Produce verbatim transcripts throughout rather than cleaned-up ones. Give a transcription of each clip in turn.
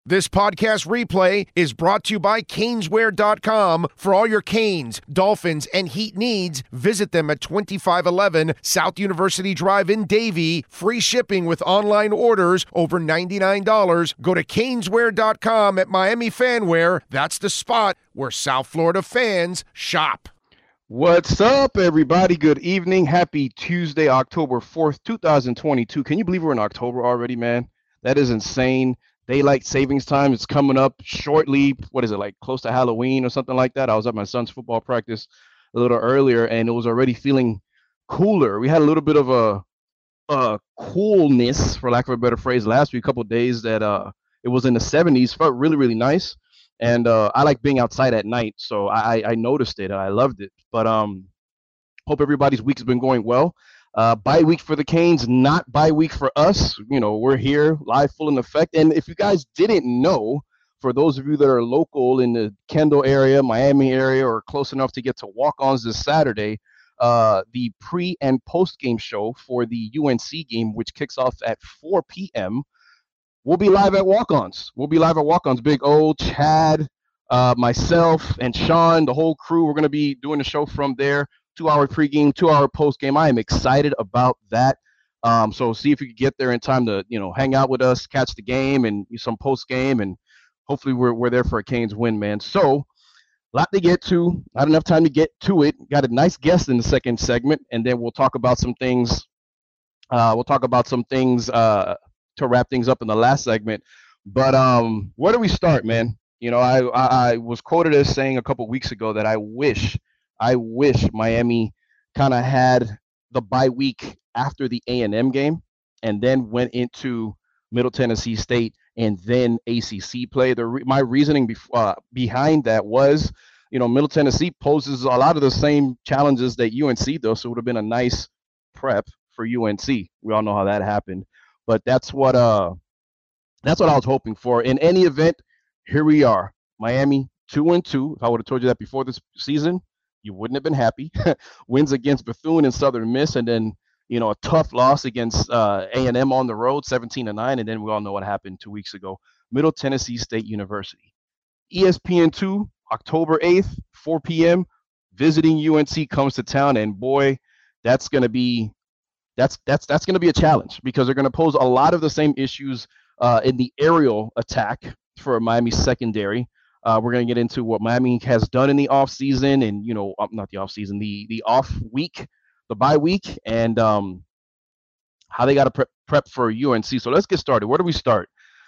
This podcast replay is brought to you by Caneswear dot com. For all your Canes, Dolphins, and Heat needs, visit them at twenty-five eleven South University Drive in Davie. Free shipping with online orders over ninety-nine dollars. Go to Caneswear dot com at Miami Fanwear. That's the spot where South Florida fans shop. What's up, everybody? Good evening. Happy Tuesday, October fourth, two thousand twenty-two. Can you believe we're in October already, man? That is insane. Daylight savings time is coming up shortly. What is it, like close to Halloween or something like that? I was at my son's football practice a little earlier, and it was already feeling cooler. We had a little bit of a, a coolness, for lack of a better phrase, last week, a couple of days that uh, it was in the seventies. Felt really, really nice. And uh, I like being outside at night, so I, I noticed it. I loved it. But um, hope everybody's week has been going well. Uh, bye week for the Canes, not bye week for us. You know, we're here live, full in effect. And if you guys didn't know, for those of you that are local in the Kendall area, Miami area, or close enough to get to walk-ons this Saturday, uh, the pre and post game show for the U N C game, which kicks off at four p.m., we'll be live at walk-ons. We'll be live at walk-ons. Big O, Chad, uh, myself, and Sean, the whole crew. We're going to be doing the show from there. Two-hour pregame, two-hour postgame. I am excited about that. Um, so see if you can get there in time to, you know, hang out with us, catch the game, and some postgame, and hopefully we're we're there for a Canes win, man. So a lot to get to. Not enough time to get to it. Got a nice guest in the second segment, and then we'll talk about some things. Uh, we'll talk about some things uh, to wrap things up in the last segment. But um, where do we start, man? You know, I I, I was quoted as saying a couple weeks ago that I wish. I wish Miami kind of had the bye week after the A and M game and then went into Middle Tennessee State and then A C C play. The re- my reasoning bef- uh, behind that was, you know, Middle Tennessee poses a lot of the same challenges that U N C does, so it would have been a nice prep for U N C. We all know how that happened, but that's what uh that's what I was hoping for. In any event, here we are, Miami two and two. If I would have told you that before this season, you wouldn't have been happy. Wins against Bethune and Southern Miss, and then, you know, a tough loss against uh, A and M on the road, seventeen to nine, and then we all know what happened two weeks ago. Middle Tennessee State University. E S P N two, October eighth, four p.m., visiting U N C comes to town, and boy, that's going to be that's that's that's going to be a challenge because they're going to pose a lot of the same issues uh, in the aerial attack for Miami secondary. Uh, we're going to get into what Miami has done in the offseason and, you know, not the offseason, the the off week, the bye week, and um, how they got to prep, prep for U N C. So let's get started. Where do we start?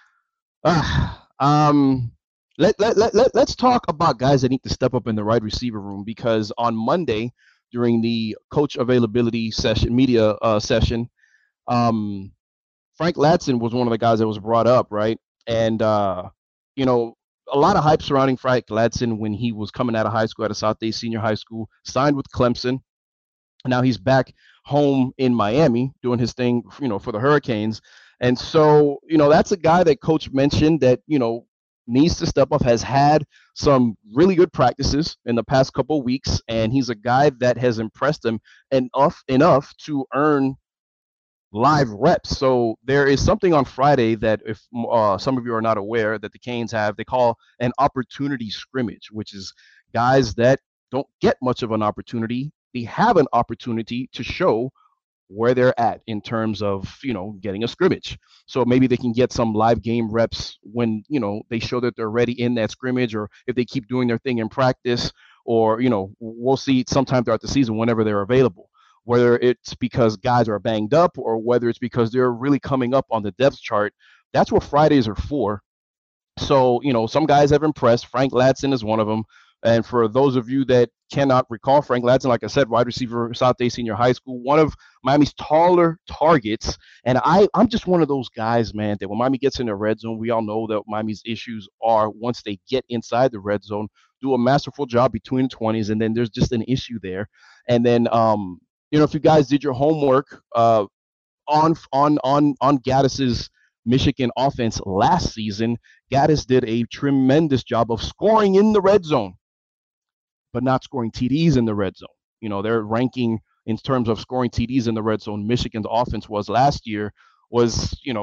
Uh, um, let, let, let, let, let's talk about guys that need to step up in the wide receiver room because on Monday during the coach availability session, media uh, session, um, Frank Ladson was one of the guys that was brought up, right? And, uh, you know, a lot of hype surrounding Frank Ladson when he was coming out of high school, out of South Day Senior High School, signed with Clemson. Now he's back home in Miami doing his thing, you know, for the Hurricanes. And so, you know, that's a guy that Coach mentioned that, you know, needs to step up, has had some really good practices in the past couple of weeks, and he's a guy that has impressed him enough enough to earn live reps. So there is something on Friday that if uh, some of you are not aware that the Canes have, they call an opportunity scrimmage, which is guys that don't get much of an opportunity. They have an opportunity to show where they're at in terms of, you know, getting a scrimmage. So maybe they can get some live game reps when, you know, they show that they're ready in that scrimmage, or if they keep doing their thing in practice, or, you know, we'll see sometime throughout the season whenever they're available. Whether it's because guys are banged up or whether it's because they're really coming up on the depth chart, that's what Fridays are for. So, you know, some guys have impressed. Frank Ladson is one of them. And for those of you that cannot recall, Frank Ladson, like I said, wide receiver, South Day Senior High School, one of Miami's taller targets. And I, I'm just one of those guys, man, that when Miami gets in the red zone, we all know that Miami's issues are once they get inside the red zone, do a masterful job between the twenties, and then there's just an issue there. And then, um, you know, if you guys did your homework uh, on on on on Gaddis's Michigan offense last season, Gaddis did a tremendous job of scoring in the red zone, but not scoring T Ds in the red zone. You know, their ranking in terms of scoring T Ds in the red zone, Michigan's offense was last year was, you know,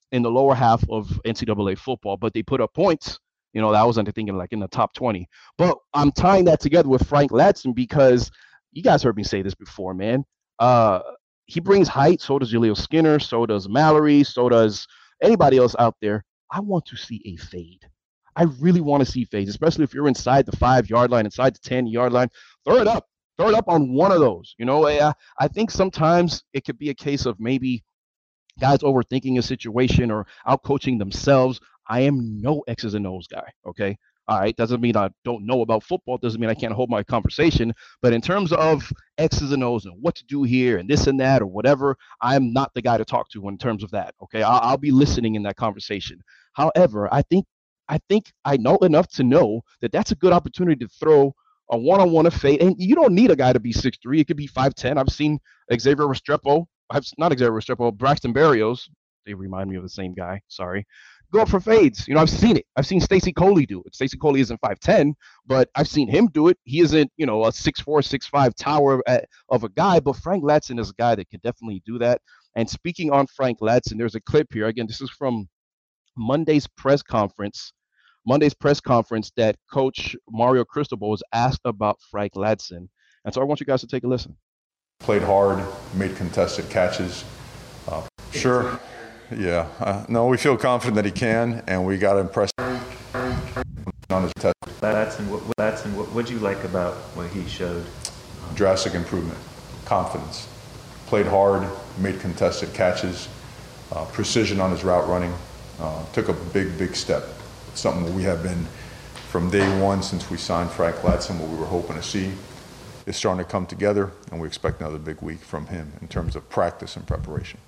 in the lower half of N C double A football, but they put up points. You know, that was under thinking like in the top twenty. But I'm tying that together with Frank Ladson because you guys heard me say this before, man. Uh, he brings height. So does Jaleel Skinner. So does Mallory. So does anybody else out there. I want to see a fade. I really want to see fades, especially if you're inside the five-yard line, inside the ten-yard line. Throw it up. Throw it up on one of those. You know, I, I think sometimes it could be a case of maybe guys overthinking a situation or out coaching themselves. I am no X's and O's guy, okay? All right, doesn't mean I don't know about football. Doesn't mean I can't hold my conversation. But in terms of X's and O's and what to do here and this and that or whatever, I'm not the guy to talk to in terms of that, okay? I'll, I'll be listening in that conversation. However, I think I think I know enough to know that that's a good opportunity to throw a one-on-one of fade. And you don't need a guy to be six three. It could be five ten. I've seen Xavier Restrepo. I've not Xavier Restrepo, Braxton Berrios. They remind me of the same guy. Sorry. Go up for fades. You know, I've seen it. I've seen Stacey Coley do it. Stacey Coley isn't five ten, but I've seen him do it. He isn't, you know, a six four, six five tower of a guy, but Frank Ladson is a guy that can definitely do that. And speaking on Frank Ladson, there's a clip here. Again, this is from Monday's press conference. Monday's press conference that Coach Mario Cristobal was asked about Frank Ladson. And so I want you guys to take a listen. Played hard, made contested catches. Uh, sure, yeah. Uh, no, we feel confident that he can, and we got to impress on his test. Ladson, what, Ladson, what would you like about what he showed? Drastic improvement, confidence. Played hard, made contested catches, uh, precision on his route running. Uh, took a big, big step. It's something that we have been from day one since we signed Frank Ladson, what we were hoping to see. Is starting to come together, and we expect another big week from him in terms of practice and preparation.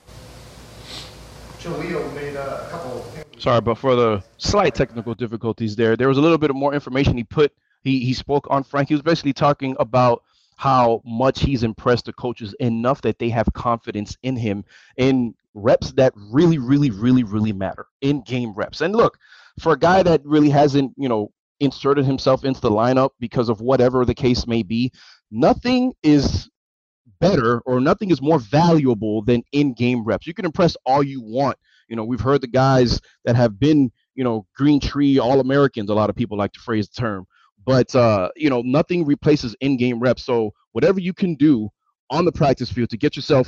Jaleel made a couple. Sorry, but for the slight technical difficulties there, there was a little bit of more information he put. He he spoke on Frank. He was basically talking about how much he's impressed the coaches enough that they have confidence in him in reps that really, really, really, really matter, in game reps. And look, for a guy that really hasn't, you know, inserted himself into the lineup because of whatever the case may be, nothing is better or nothing is more valuable than in-game reps. You can impress all you want. You know, we've heard the guys that have been, you know, green tree All-Americans, a lot of people like to phrase the term, but, uh, you know, nothing replaces in-game reps. So whatever you can do on the practice field to get yourself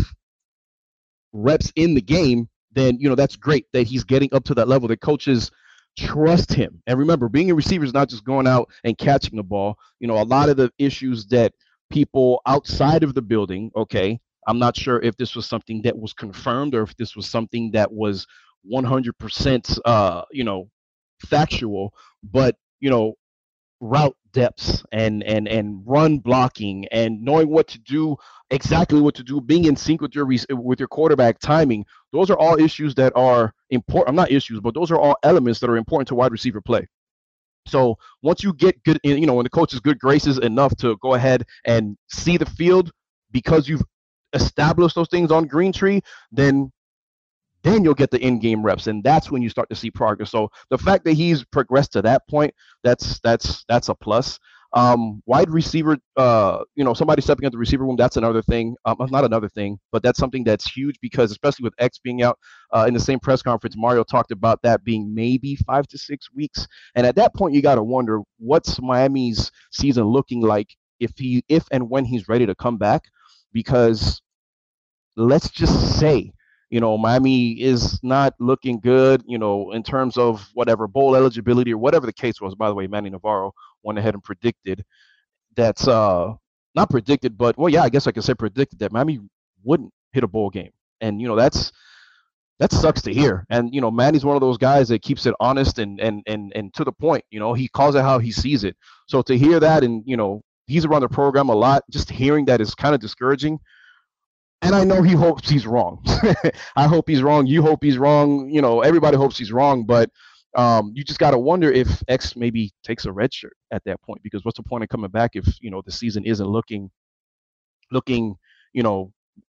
reps in the game, then, you know, that's great that he's getting up to that level. The coaches trust him. And remember, being a receiver is not just going out and catching the ball. You know, a lot of the issues that people outside of the building, okay, I'm not sure if this was something that was confirmed or if this was something that was one hundred percent, uh, you know, factual, but, you know, route depths and and and run blocking and knowing what to do, exactly what to do, being in sync with your with your quarterback timing. Those are all issues that are important. I'm not issues, but those are all elements that are important to wide receiver play. So once you get good, you know, when the coach is good graces enough to go ahead and see the field because you've established those things on Green Tree, then then you'll get the in-game reps, and that's when you start to see progress. So the fact that he's progressed to that point, that's that's that's a plus. Um, wide receiver, uh, you know, somebody stepping at the receiver room, that's another thing. Um, not another thing, but that's something that's huge because, especially with X being out uh, in the same press conference, Mario talked about that being maybe five to six weeks. And at that point, you got to wonder what's Miami's season looking like if he, if and when he's ready to come back, because let's just say, you know, Miami is not looking good, you know, in terms of whatever bowl eligibility or whatever the case was. By the way, Manny Navarro went ahead and predicted that's uh, not predicted, but well, yeah, I guess I could say predicted that Miami wouldn't hit a bowl game. And, you know, that's that sucks to hear. And, you know, Manny's one of those guys that keeps it honest and and and and to the point. You know, he calls it how he sees it. So to hear that, and, you know, he's around the program a lot, just hearing that is kind of discouraging. And I know he hopes he's wrong. I hope he's wrong. You hope he's wrong. You know, everybody hopes he's wrong. But um, you just got to wonder if X maybe takes a red shirt at that point, because what's the point of coming back if, you know, the season isn't looking, looking, you know,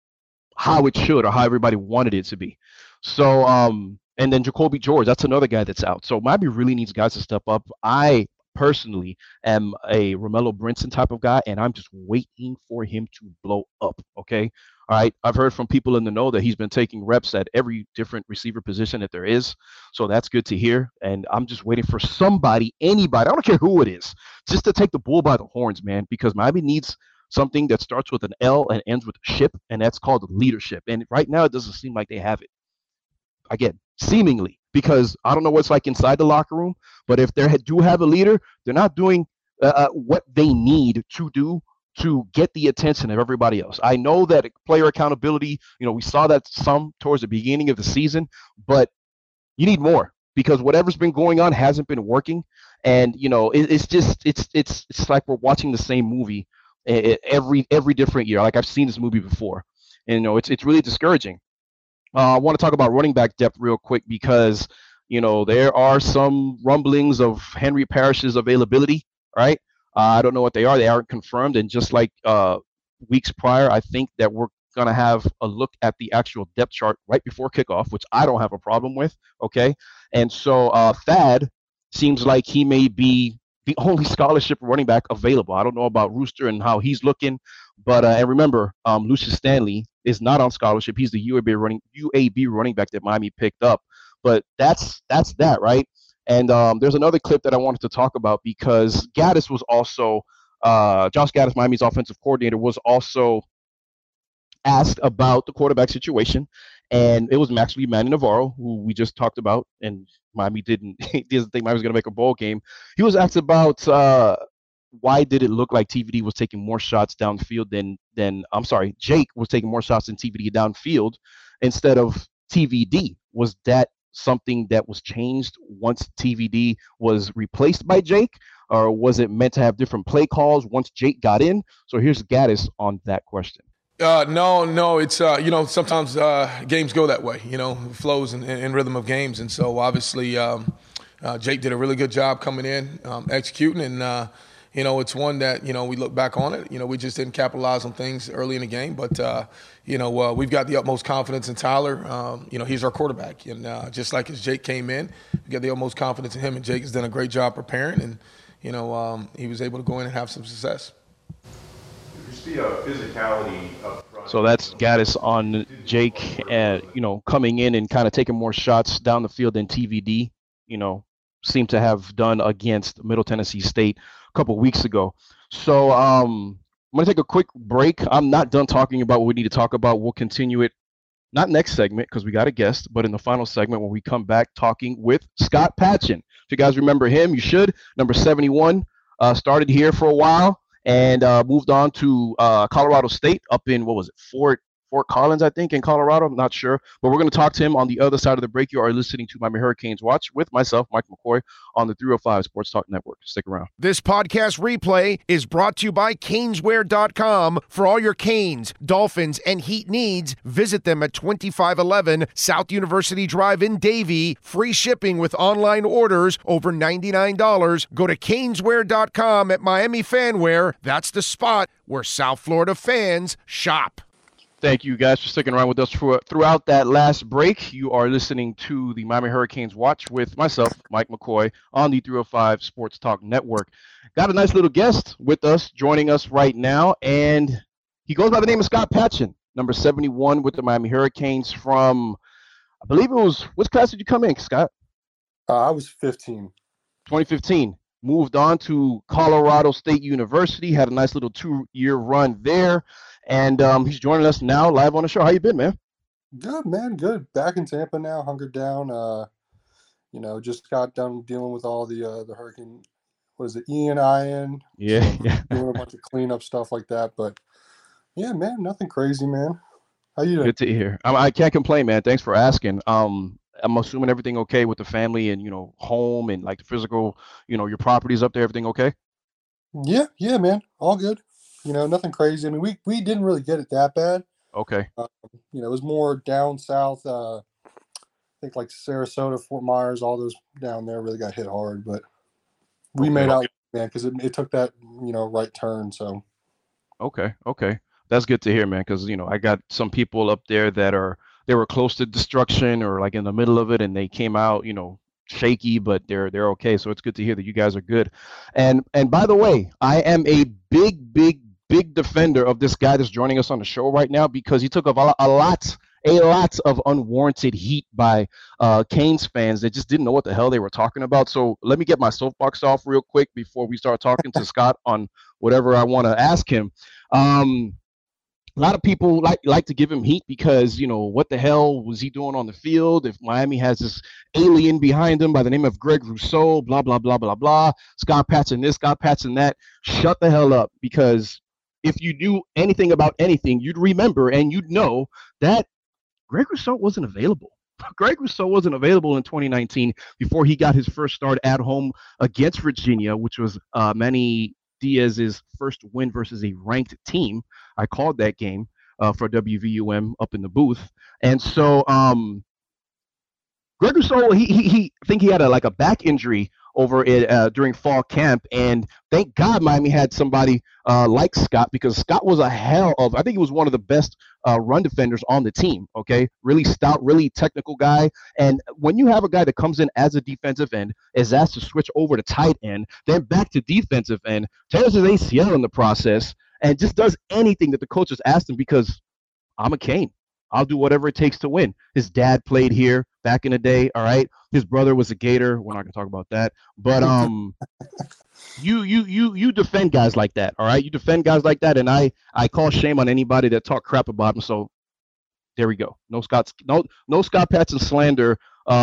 how it should or how everybody wanted it to be. So, um, and then Jacoby George, that's another guy that's out. So Miami really needs guys to step up. I personally am a Romello Brinson type of guy, and I'm just waiting for him to blow up. Okay. All right. I've heard from people in the know that he's been taking reps at every different receiver position that there is. So that's good to hear. And I'm just waiting for somebody, anybody, I don't care who it is, just to take the bull by the horns, man, because Miami needs something that starts with an L and ends with a ship, and that's called leadership. And right now, it doesn't seem like they have it. Again, seemingly, because I don't know what's like inside the locker room, but if they do have a leader, they're not doing uh, what they need to do to get the attention of everybody else. I know that player accountability, you know, we saw that some towards the beginning of the season, but you need more because whatever's been going on hasn't been working. And, you know, it, it's just, it's, it's, it's like we're watching the same movie every, every different year. Like I've seen this movie before, and, you know, it's, it's really discouraging. Uh, I want to talk about running back depth real quick because, you know, there are some rumblings of Henry Parrish's availability, right? Uh, I don't know what they are. They aren't confirmed. And just like uh, weeks prior, I think that we're going to have a look at the actual depth chart right before kickoff, which I don't have a problem with, okay? And so uh, Thad seems like he may be the only scholarship running back available. I don't know about Rooster and how he's looking, but uh, and remember, um, Lucius Stanley is not on scholarship. He's the U A B running U A B running back that Miami picked up. But that's that's that, right? And um, there's another clip that I wanted to talk about because Gaddis was also uh, Josh Gaddis, Miami's offensive coordinator, was also asked about the quarterback situation, and it was Maxwell Manny Navarro, who we just talked about, and Miami didn't he doesn't think Miami was going to make a bowl game. He was asked about uh, why did it look like T V D was taking more shots downfield than than I'm sorry, Jake was taking more shots than T V D downfield instead of T V D. Was that something that was changed once T V D was replaced by Jake, or was it meant to have different play calls once Jake got in? So here's Gaddis on that question. Uh, no, no, it's, uh, you know, sometimes uh, games go that way, you know, flows and, and rhythm of games. And so obviously um, uh, Jake did a really good job coming in, um, executing. And, uh, you know, it's one that, you know, we look back on it. You know, we just didn't capitalize on things early in the game. But, uh, you know, uh, we've got the utmost confidence in Tyler. Um, you know, he's our quarterback. And uh, just like as Jake came in, we got the utmost confidence in him. And Jake has done a great job preparing. And, you know, um, he was able to go in and have some success. See a physicality up front. So that's Gaddis on Jake, uh, you know, coming in and kind of taking more shots down the field than T V D, you know, seemed to have done against Middle Tennessee State a couple weeks ago. So um, I'm going to take a quick break. I'm not done talking about what we need to talk about. We'll continue it, not next segment because we got a guest, but in the final segment when we come back talking with Scott Patchan. If you guys remember him, you should. Number seventy-one, uh, started here for a while. And uh, moved on to uh, Colorado State up in, what was it, Fort Fort Collins, I think, in Colorado. I'm not sure. But we're going to talk to him on the other side of the break. You are listening to Miami Hurricanes Watch with myself, Mike McCoy, on the three oh five Sports Talk Network. Stick around. This podcast replay is brought to you by Caneswear dot com. For all your Canes, Dolphins, and Heat needs, visit them at twenty-five eleven South University Drive in Davie. Free shipping with online orders over ninety-nine dollars. Go to Caneswear dot com at Miami Fanwear. That's the spot where South Florida fans shop. Thank you guys for sticking around with us for, throughout that last break. You are listening to the Miami Hurricanes Watch with myself, Mike McCoy, on the three oh five Sports Talk Network. Got a nice little guest with us, joining us right now, and he goes by the name of Scott Patchan, number seventy-one with the Miami Hurricanes from, I believe it was, which class did you come in, Scott? Uh, I was fifteen. twenty fifteen. Moved on to Colorado State University, had a nice little two-year run there. And um, he's joining us now live on the show. How you been, man? Good, man. Good. Back in Tampa now, hunkered down. Uh, you know, just got done dealing with all the uh, the hurricane. What is it, Ian, Ian? Yeah, so yeah. Doing a bunch of cleanup stuff like that. But yeah, man, nothing crazy, man. How you doing? Good to hear. I, I can't complain, man. Thanks for asking. Um, I'm assuming everything okay with the family and, you know, home and like the physical, you know, your properties up there. Everything okay? Yeah, yeah, man. All good. You know, nothing crazy. I mean, we, we didn't really get it that bad. Okay. Um, you know, it was more down south. Uh, I think like Sarasota, Fort Myers, all those down there really got hit hard. But we Okay. made out, man, because it, it took that, you know, right turn. So. Okay. Okay. That's good to hear, man. Because, you know, I got some people up there that are, they were close to destruction or like in the middle of it and they came out, you know, shaky, but they're they're okay. So it's good to hear that you guys are good. And and by the way, I am a big, big, big defender of this guy that's joining us on the show right now because he took a, a lot a lot of unwarranted heat by uh, Canes fans that just didn't know what the hell they were talking about. So let me get my soapbox off real quick before we start talking to Scott on whatever I want to ask him. Um, a lot of people like like to give him heat because, you know, what the hell was he doing on the field? If Miami has this alien behind him by the name of Greg Rousseau, blah, blah, blah, blah, blah. Scott Patson this, Scott Patson that. Shut the hell up, because if you knew anything about anything, you'd remember and you'd know that Greg Rousseau wasn't available. Greg Rousseau wasn't available in twenty nineteen before he got his first start at home against Virginia, which was uh, Manny Diaz's first win versus a ranked team. I called that game uh, for W V U M up in the booth. And so um, Greg Rousseau, he, he, he, I think he had a, like a back injury over it uh, during fall camp. And thank God Miami had somebody uh, like Scott, because Scott was a hell of, I think he was one of the best uh, run defenders on the team. Okay. Really stout, really technical guy. And when you have a guy that comes in as a defensive end, is asked to switch over to tight end, then back to defensive end, tears his A C L in the process, and just does anything that the coaches asked him because I'm a Cane. I'll do whatever it takes to win. His dad played here back in the day. All right. His brother was a Gator. We're not going to talk about that. But um, you you you you defend guys like that. All right. You defend guys like that. And I I call shame on anybody that talk crap about him. So there we go. No Scott no no Scott Patson slander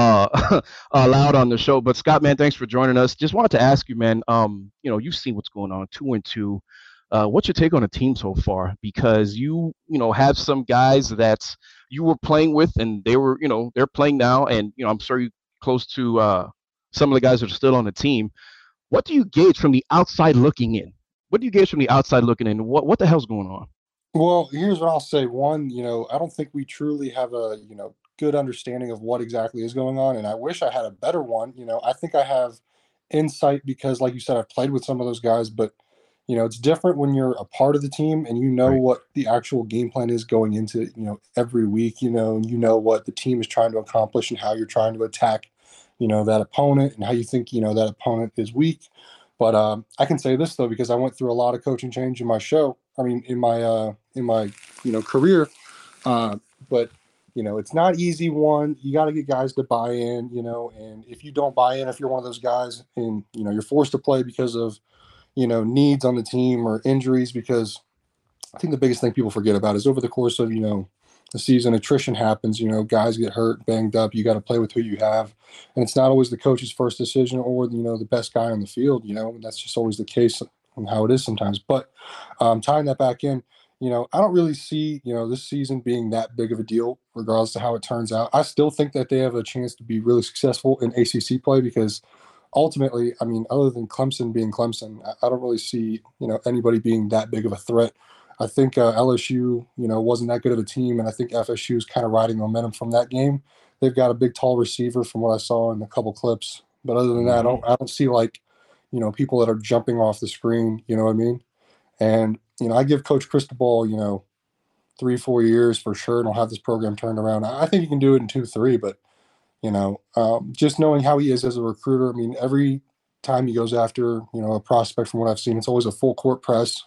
uh allowed on the show. But Scott, man, thanks for joining us. Just wanted to ask you, man. Um, you know, you've seen what's going on. Two and two. Uh, what's your take on the team so far? Because you, you know, have some guys that you were playing with, and they were, you know, they're playing now, and you know, I'm sure you close to uh, some of the guys that are still on the team. What do you gauge from the outside looking in? What do you gauge from the outside looking in? What what the hell's going on? Well, here's what I'll say. One, you know, I don't think we truly have a, you know, good understanding of what exactly is going on, and I wish I had a better one. You know, I think I have insight because, like you said, I've played with some of those guys, but you know, it's different when you're a part of the team and you know Right. what the actual game plan is going into, you know, every week, you know, and you know what the team is trying to accomplish and how you're trying to attack, you know, that opponent and how you think, you know, that opponent is weak. But um, I can say this though, because I went through a lot of coaching change in my show. I mean, in my uh, in my you know career. Uh, but you know, it's not easy. One, you got to get guys to buy in. You know, and if you don't buy in, if you're one of those guys, and you know, you're forced to play because of you know, needs on the team or injuries, because I think the biggest thing people forget about is over the course of, you know, the season, attrition happens, you know, guys get hurt, banged up, you got to play with who you have. And it's not always the coach's first decision or, you know, the best guy on the field, you know, that's just always the case and how it is sometimes. But um, tying that back in, you know, I don't really see, you know, this season being that big of a deal, regardless of how it turns out. I still think that they have a chance to be really successful in A C C play because ultimately, I mean, other than Clemson being Clemson, I, I don't really see, you know, anybody being that big of a threat. I think uh, L S U, you know, wasn't that good of a team, and I think F S U is kind of riding momentum from that game. They've got a big, tall receiver from what I saw in a couple clips, but other than that, I don't, I don't see like, you know, people that are jumping off the screen. You know what I mean? And you know, I give Coach Cristobal, you know, three, four years for sure, and he'll have this program turned around. I think he can do it in two, three, but you know, um, just knowing how he is as a recruiter. I mean, every time he goes after, you know, a prospect from what I've seen, it's always a full court press.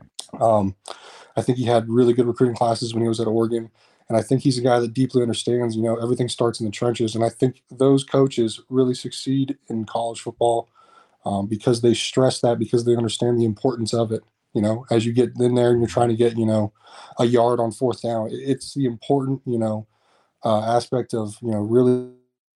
Um, I think he had really good recruiting classes when he was at Oregon. And I think he's a guy that deeply understands, you know, everything starts in the trenches. And I think those coaches really succeed in college football um, because they stress that, because they understand the importance of it. You know, as you get in there and you're trying to get, you know, a yard on fourth down, it's the important, you know, uh, aspect of, you know, really.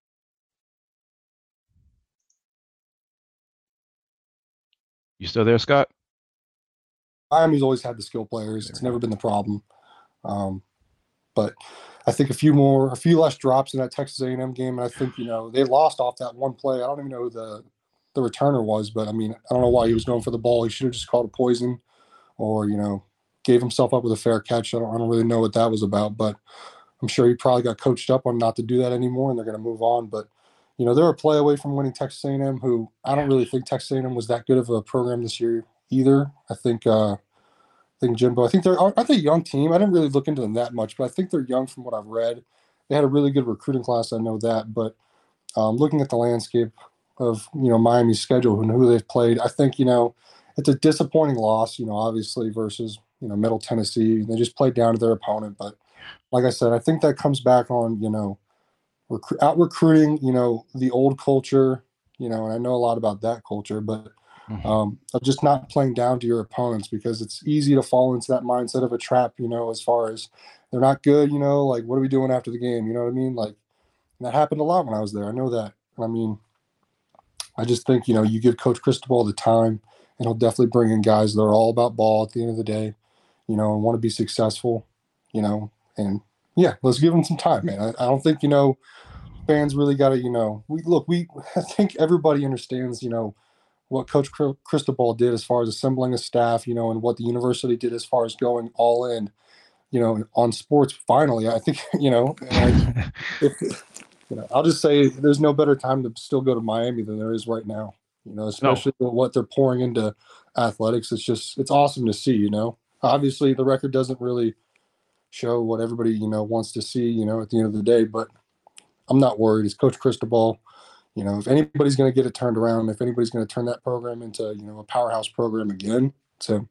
You still there, Scott? Miami's always had the skill players. It's never been the problem. Um, but I think a few more, a few less drops in that Texas A and M game, and I think you know they lost off that one play. I don't even know who the the returner was, but I mean I don't know why he was going for the ball. He should have just called a poison, or you know gave himself up with a fair catch. I don't, I don't really know what that was about, but I'm sure he probably got coached up on not to do that anymore, and they're going to move on. But you know they're a play away from winning Texas A and M, who I don't really think Texas A and M was that good of a program this year either. I think. Uh, I think Jimbo. I think they're aren't they a young team. I didn't really look into them that much, but I think they're young from what I've read. They had a really good recruiting class. I know that, but um, looking at the landscape of, you know, Miami's schedule and who they've played, I think, you know, it's a disappointing loss, you know, obviously versus, you know, Middle Tennessee. They just played down to their opponent. But like I said, I think that comes back on, you know, rec- out recruiting, you know, the old culture, you know, and I know a lot about that culture, but Mhm. um, of just not playing down to your opponents, because it's easy to fall into that mindset of a trap, you know, as far as they're not good, you know, like, what are we doing after the game? You know what I mean? Like, that happened a lot when I was there. I know that. I mean, I just think, you know, you give Coach Cristobal the time, and he'll definitely bring in guys that are all about ball at the end of the day, you know, and want to be successful, you know, and yeah, let's give him some time, man. I, I don't think, you know, fans really got to, you know, we look, we, I think everybody understands, you know, what Coach Cr- Cristobal did as far as assembling a staff, you know, and what the university did as far as going all in, you know, on sports. Finally, I think, you know, and I, if, you know, I'll just say there's no better time to still go to Miami than there is right now. You know, No, especially with what they're pouring into athletics. It's just it's awesome to see. You know, obviously the record doesn't really show what everybody, you know, wants to see. You know, at the end of the day, but I'm not worried. It's Coach Cristobal. You know, if anybody's going to get it turned around, if anybody's going to turn that program into, you know, a powerhouse program again, so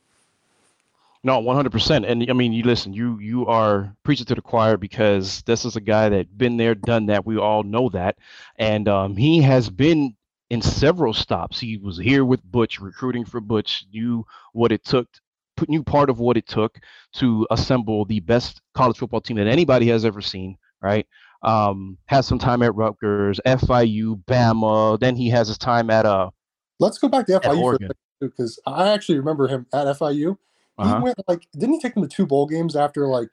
no, one hundred percent. And I mean, you listen, you you are preaching to the choir because this is a guy that been there, done that. We all know that, and um, he has been in several stops. He was here with Butch, recruiting for Butch, knew what it took, put knew part of what it took to assemble the best college football team that anybody has ever seen. Right? Um, has some time at Rutgers, F I U, Bama. Then he has his time at uh let's go back to at F I U for a Oregon. second, because I actually remember him at F I U. Uh He huh. went like, didn't he take them to two bowl games after like,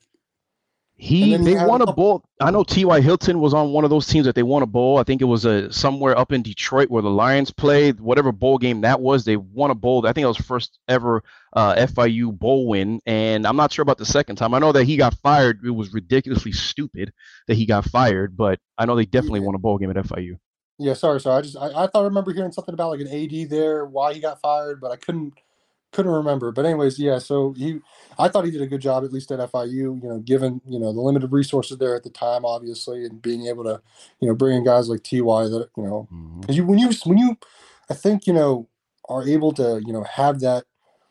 and He then he they had a won a couple. bowl. I know T Y. Hilton was on one of those teams that they won a bowl. I think it was a somewhere up in Detroit where the Lions played. Whatever bowl game that was, they won a bowl. I think it was first ever uh, F I U bowl win. And I'm not sure about the second time. I know that he got fired. It was ridiculously stupid that he got fired, but I know they definitely Yeah, won a bowl game at F I U. yeah. Sorry, sorry. I just I, I thought I remember hearing something about like an A D there, why he got fired, but I couldn't couldn't remember. But anyways, yeah. So he, I thought he did a good job at least at F I U. You know, given you know the limited resources there at the time, obviously, and being able to, you know, bring in guys like T Y that you know, Hmm. because you when you when you, I think you know are able to you know have that.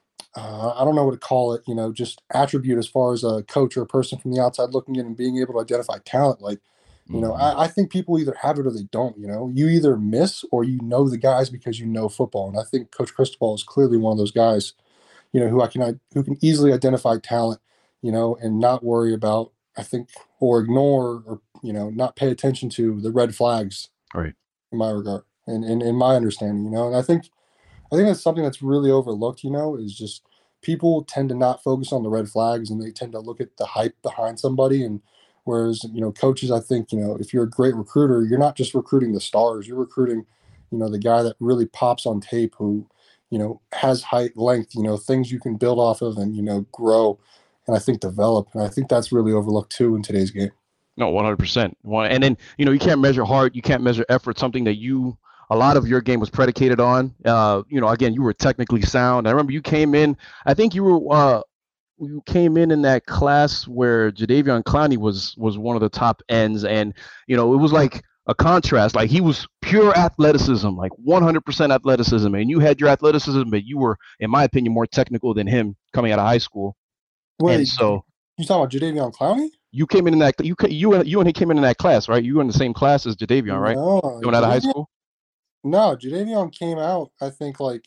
Uh, I don't know what to call it, you know, just attribute as far as a coach or a person from the outside looking in and being able to identify talent. Like, you know, Hmm. I, I think people either have it or they don't. You know, you either miss or you know the guys because you know football, and I think Coach Cristobal is clearly one of those guys. You know, who I can who can easily identify talent. You know, and not worry about, I think, or ignore or you know not pay attention to the red flags Right. in my regard and in, in my understanding. You know, and I think I think that's something that's really overlooked, you know, is just people tend to not focus on the red flags and they tend to look at the hype behind somebody. And whereas, you know, coaches, I think, you know, if you're a great recruiter, you're not just recruiting the stars, you're recruiting, you know, the guy that really pops on tape who, you know, has height, length, you know, things you can build off of and, you know, grow and I think develop. And I think that's really overlooked too in today's game. No, one hundred percent. One, and then you know you can't measure heart, you can't measure effort. Something that you a lot of your game was predicated on. Uh, you know, again, you were technically sound. I remember you came in. I think you were uh, you came in in that class where Jadeveon Clowney was was one of the top ends, and you know it was like a contrast. Like he was pure athleticism, like one hundred percent athleticism, and you had your athleticism, but you were, in my opinion, more technical than him coming out of high school. And Wait, so you talking about Jadeveon Clowney? you came in, in that you you and you and he came in in that class, right? You were in the same class as Jadavion, right? No, Coming out of high Jadeveon. school. No, Jadeveon came out, I think, like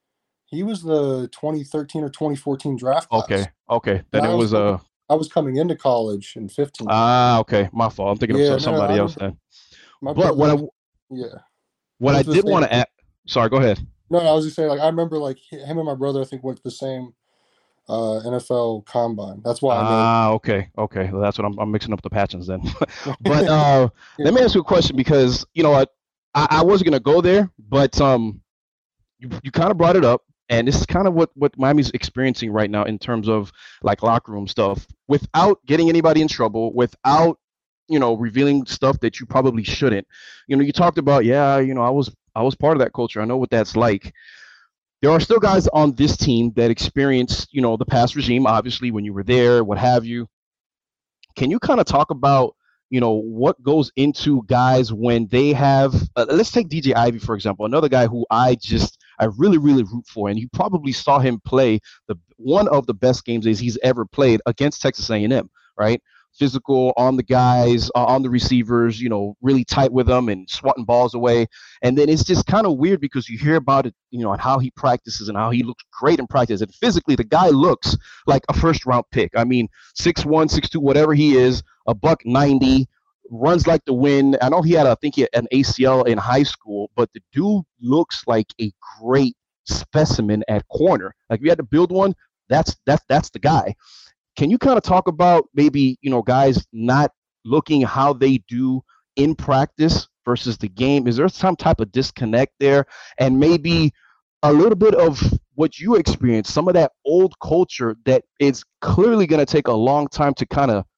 he was the twenty thirteen or twenty fourteen draft class, Okay, okay. and Then it I was was coming, uh I was coming into college in fifteen. ah okay, my fault. I'm thinking of Yeah, so- no, I somebody else remember then. my But what brother. I Yeah, what I went to the did want same. to add. Sorry, go ahead. No, no, I was just saying, like I remember, like him and my brother, I think went to the same uh, N F L combine. That's why I know. Ah, okay, okay. Well, that's what I'm, I'm mixing up the patches then. But uh, let me ask you a question because you know what, I, I wasn't gonna go there, but um, you you kind of brought it up, and this is kind of what what Miami's experiencing right now in terms of like locker room stuff, without getting anybody in trouble, without you know revealing stuff that you probably shouldn't. You know, you talked about yeah, you know, I was I was part of that culture. I know what that's like. There are still guys on this team that experienced, you know, the past regime, obviously, when you were there, what have you. Can you kind of talk about you know, what goes into guys when they have, uh, let's take D J Ivey, for example, another guy who I just, I really, really root for. And you probably saw him play the one of the best games he's ever played against Texas A and M, right? Physical on the guys, uh, on the receivers, you know, really tight with them and swatting balls away. And then it's just kind of weird because you hear about it, you know, how he practices and how he looks great in practice. And physically, the guy looks like a first round pick. I mean, six one, six two, whatever he is, a buck ninety, runs like the wind. I know he had, I think, he had an A C L in high school, but the dude looks like a great specimen at corner. Like, if you had to build one, that's that's that's the guy. Can you kind of talk about maybe, you know, guys not looking how they do in practice versus the game? Is there some type of disconnect there? And maybe a little bit of what you experienced, some of that old culture that is clearly going to take a long time to kind of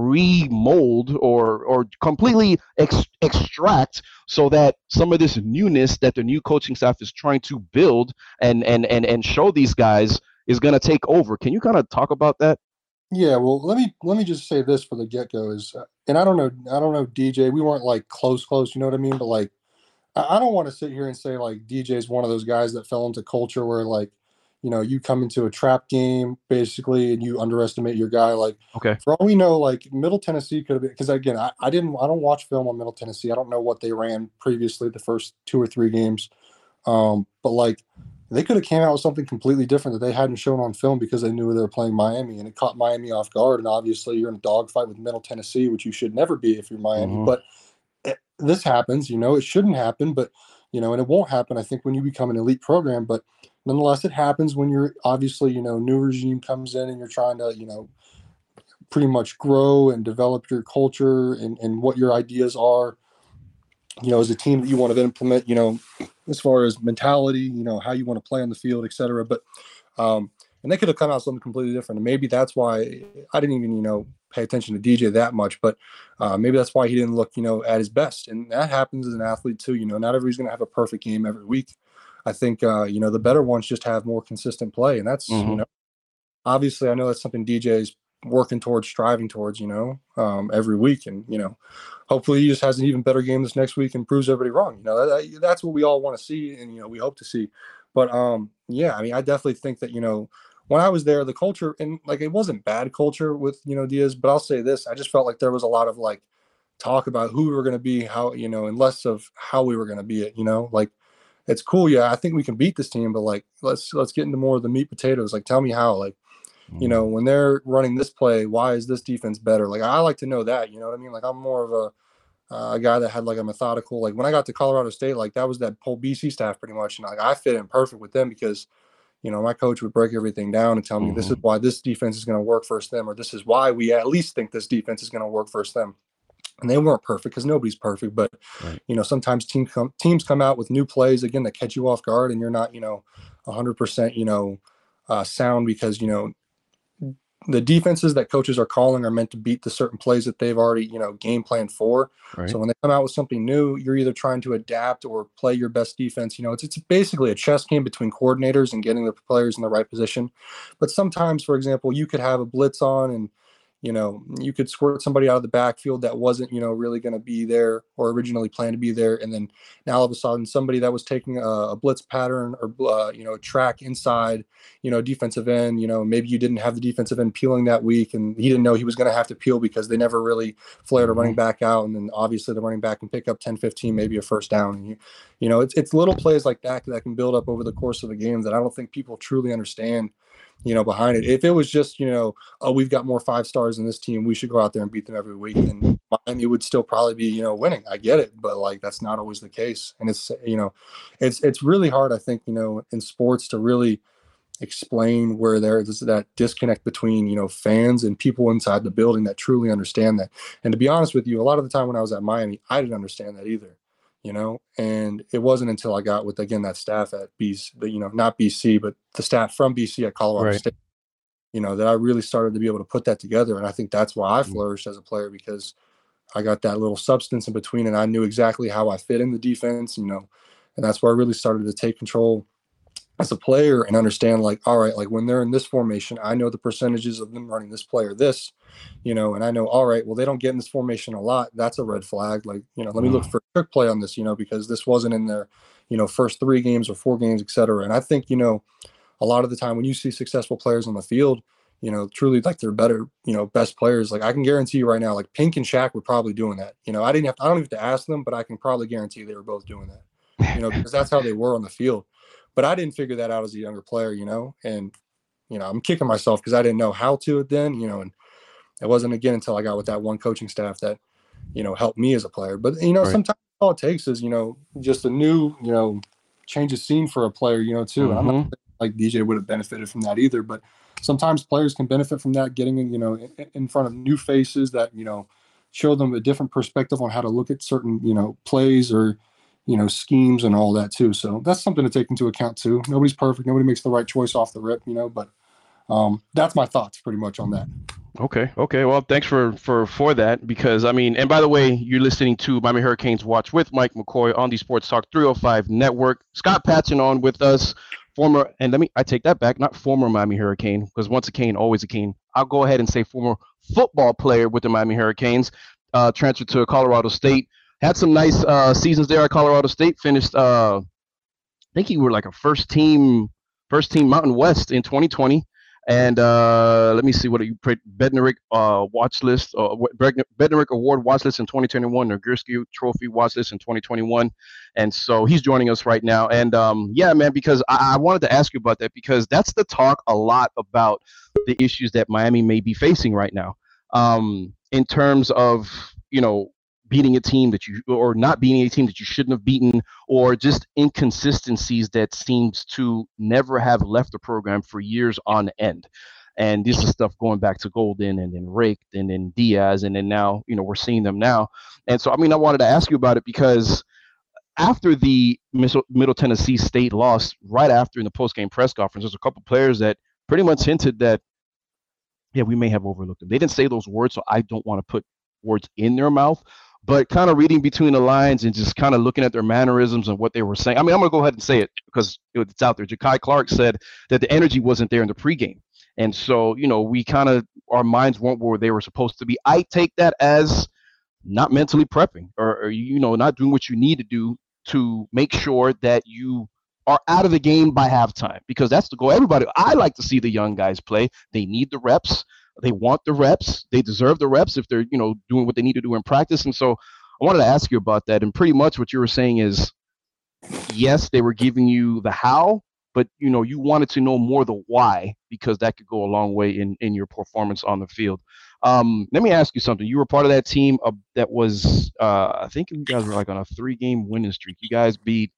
remold or or completely ex- extract, so that some of this newness that the new coaching staff is trying to build and and and, and show these guys is going to take over. Can you kind of talk about that? Yeah, well, let me let me just say this for the get go is, uh, and I don't know, I don't know D J. We weren't like close, close. You know what I mean? But like, I, I don't want to sit here and say like D J is one of those guys that fell into culture where like, you know, you come into a trap game basically and you underestimate your guy. Like, Okay. for all we know, like Middle Tennessee could have been, because again, I, I didn't, I don't watch film on Middle Tennessee. I don't know what they ran previously the first two or three games, um, but like. They could have came out with something completely different that they hadn't shown on film because they knew they were playing Miami, and it caught Miami off guard. And obviously, you're in a dogfight with Middle Tennessee, which you should never be if you're Miami. Mm-hmm. But it, this happens, you know. It shouldn't happen, but you know, and it won't happen. I think when you become an elite program, but nonetheless, it happens when you're obviously, you know, new regime comes in and you're trying to, you know, pretty much grow and develop your culture and and what your ideas are. You know, as a team that you want to implement, you know, as far as mentality, you know, how you want to play on the field, et cetera. But, um, and they could have come out something completely different. And maybe that's why I didn't even, you know, pay attention to D J that much, but uh, maybe that's why he didn't look, you know, at his best. And that happens as an athlete too. You know, not everybody's going to have a perfect game every week. I think, uh, you know, the better ones just have more consistent play. And that's, Mm-hmm. you know, obviously I know that's something D J's working towards, striving towards, you know, um, every week. And, you know, hopefully he just has an even better game this next week and proves everybody wrong. You know, that, that's what we all want to see. And, you know, we hope to see. But, um, yeah, I mean, I definitely think that, you know, when I was there, the culture, and like, it wasn't bad culture with, you know, Diaz, but I'll say this, I just felt like there was a lot of like talk about who we were going to be, how, you know, and less of how we were going to be it, you know, like, it's cool. Yeah. I think we can beat this team, but like, let's, let's get into more of the meat potatoes. Like, tell me how, like, you know, when they're running this play, why is this defense better? Like, I like to know that, you know what I mean? Like, I'm more of a, uh, a guy that had like a methodical, like when I got to Colorado State, like that was that whole B C staff pretty much. And like, I fit in perfect with them because, you know, my coach would break everything down and tell me, mm-hmm. this is why this defense is going to work versus them, or this is why we at least think this defense is going to work versus them. And they weren't perfect because nobody's perfect, but right. you know, sometimes teams come, teams come out with new plays again that catch you off guard and you're not, you know, a hundred percent, you know, uh, sound because, you know, the defenses that coaches are calling are meant to beat the certain plays that they've already, you know, game planned for. Right. So when they come out with something new, you're either trying to adapt or play your best defense. You know, it's it's basically a chess game between coordinators and getting the players in the right position. But sometimes, for example, you could have a blitz on and, you know, you could squirt somebody out of the backfield that wasn't, you know, really going to be there or originally planned to be there. And then now all of a sudden somebody that was taking a, a blitz pattern or, uh, you know, a track inside, you know, defensive end, you know, maybe you didn't have the defensive end peeling that week and he didn't know he was going to have to peel because they never really flared a running back out. And then obviously the running back can pick up ten, fifteen, maybe a first down. And you, you know, it's, it's little plays like that that can build up over the course of the game that I don't think people truly understand, you know, behind it. If it was just, you know, oh, we've got more five stars in this team, we should go out there and beat them every week, then Miami would still probably be, you know, winning. I get it, but like that's not always the case. And it's, you know, it's it's really hard, I think, you know, in sports to really explain where there is that disconnect between, you know, fans and people inside the building that truly understand that. And to be honest with you, a lot of the time when I was at Miami, I didn't understand that either. You know, and it wasn't until I got with, again, that staff at B C, you know, not B C, but the staff from B C at Colorado right. State, you know, that I really started to be able to put that together. And I think that's why I flourished as a player, because I got that little substance in between and I knew exactly how I fit in the defense, you know, and that's where I really started to take control as a player and understand like, all right, like when they're in this formation, I know the percentages of them running this play or this, you know, and I know, all right, well, they don't get in this formation a lot. That's a red flag. Like, you know, let me look for a trick play on this, you know, because this wasn't in their, you know, first three games or four games, et cetera. And I think, you know, a lot of the time when you see successful players on the field, you know, truly like they're better, you know, best players. Like I can guarantee you right now, like Pink and Shaq were probably doing that. You know, I didn't have to, I don't even have to ask them, but I can probably guarantee they were both doing that, you know, because that's how they were on the field. But I didn't figure that out as a younger player, you know, and, you know, I'm kicking myself because I didn't know how to it then, you know, and it wasn't again until I got with that one coaching staff that, you know, helped me as a player. But, you know, right. Sometimes all it takes is, you know, just a new, you know, change of scene for a player, you know, too. Mm-hmm. And I'm not like D J would have benefited from that either, but sometimes players can benefit from that, getting, you know, in, in front of new faces that, you know, show them a different perspective on how to look at certain, you know, plays or, you know, schemes and all that too. So that's something to take into account too. Nobody's perfect. Nobody makes the right choice off the rip, you know, but um, that's my thoughts pretty much on that. Okay. Okay. Well, thanks for, for, for that, because I mean, and by the way, you're listening to Miami Hurricanes Watch with Mike McCoy on the Sports Talk three oh five Network. Scott Patchen on with us, former, and let me, I take that back, not former Miami Hurricane, because once a Cane, always a Cane. I'll go ahead and say former football player with the Miami Hurricanes, uh, transferred to Colorado State. Had some nice uh, seasons there at Colorado State. Finished, uh, I think you were like a first team, first team Mountain West in twenty twenty. And uh, let me see what you put Bednarik uh, watch list, uh, Bednarik Award watch list in twenty twenty-one, Nagurski Trophy watch list in twenty twenty-one. And so he's joining us right now. And um, yeah, man, because I, I wanted to ask you about that, because that's the talk a lot about the issues that Miami may be facing right now, um, in terms of, you know, beating a team that you, or not beating a team that you shouldn't have beaten, or just inconsistencies that seems to never have left the program for years on end. And this is stuff going back to Golden and then Rick and then Diaz. And then now, you know, we're seeing them now. And so, I mean, I wanted to ask you about it because after the Middle Tennessee State loss, right after in the post-game press conference, there's a couple players that pretty much hinted that, yeah, we may have overlooked them. They didn't say those words, so I don't want to put words in their mouth. But kind of reading between the lines and just kind of looking at their mannerisms and what they were saying. I mean, I'm going to go ahead and say it because it's out there. Ja'Kai Clark said that the energy wasn't there in the pregame. And so, you know, we kind of, our minds weren't where they were supposed to be. I take that as not mentally prepping or, or, you know, not doing what you need to do to make sure that you are out of the game by halftime, because that's the goal. Everybody, I like to see the young guys play. They need the reps. They want the reps. They deserve the reps if they're, you know, doing what they need to do in practice. And so I wanted to ask you about that. And pretty much what you were saying is, yes, they were giving you the how, but, you know, you wanted to know more the why, because that could go a long way in, in your performance on the field. Um, let me ask you something. You were part of that team uh, that was, uh, I think you guys were like on a three-game winning streak. You guys beat,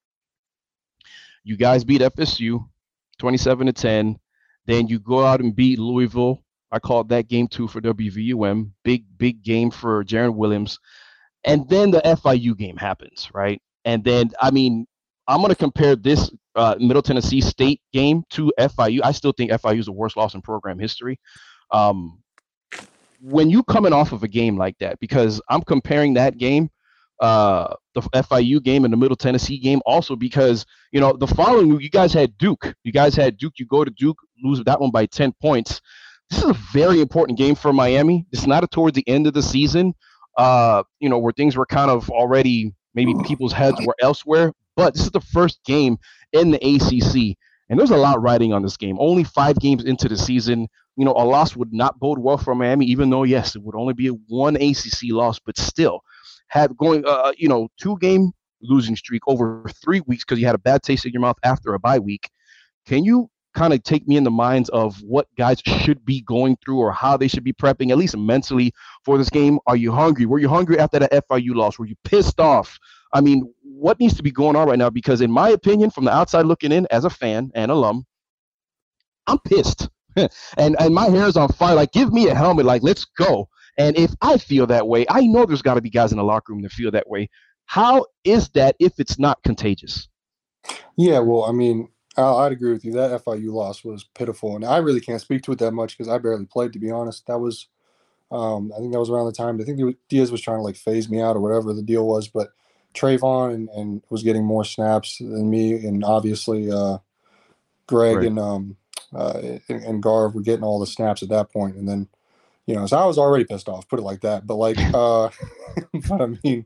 you guys beat F S U twenty-seven to ten. Then you go out and beat Louisville. I called that game two for W V U M. Big, big game for Jaron Williams. And then the F I U game happens, right? And then, I mean, I'm going to compare this uh, Middle Tennessee State game to F I U. I still think F I U is the worst loss in program history. Um, when you coming off of a game like that, because I'm comparing that game, uh, the F I U game and the Middle Tennessee game also because, you know, the following week, you guys had Duke. You guys had Duke. You go to Duke, lose that one by ten points. This is a very important game for Miami. It's not a, towards the end of the season, uh, you know, where things were kind of already, maybe people's heads were elsewhere. But this is the first game in the A C C. And there's a lot riding on this game. Only five games into the season, you know, a loss would not bode well for Miami, even though, yes, it would only be a one A C C loss, but still had going, uh, you know, two-game losing streak over three weeks because you had a bad taste in your mouth after a bye week. Can you kind of take me in the minds of what guys should be going through or how they should be prepping, at least mentally, for this game? Are you hungry? Were you hungry after that F I U loss? Were you pissed off? I mean, what needs to be going on right now? Because in my opinion, from the outside looking in as a fan and alum, I'm pissed. and and my hair is on fire. Like, give me a helmet. Like, let's go. And if I feel that way, I know there's got to be guys in the locker room that feel that way. How is that if it's not contagious? Yeah, well, I mean, I'd agree with you. That F I U loss was pitiful, and I really can't speak to it that much because I barely played, to be honest. That was, um, I think that was around the time. I think Diaz was trying to like phase me out or whatever the deal was. But Trayvon and, and was getting more snaps than me, and obviously, uh, Greg Right. and um uh and, and Garv were getting all the snaps at that point, and then you know, so I was already pissed off, put it like that. But like, uh, but I mean,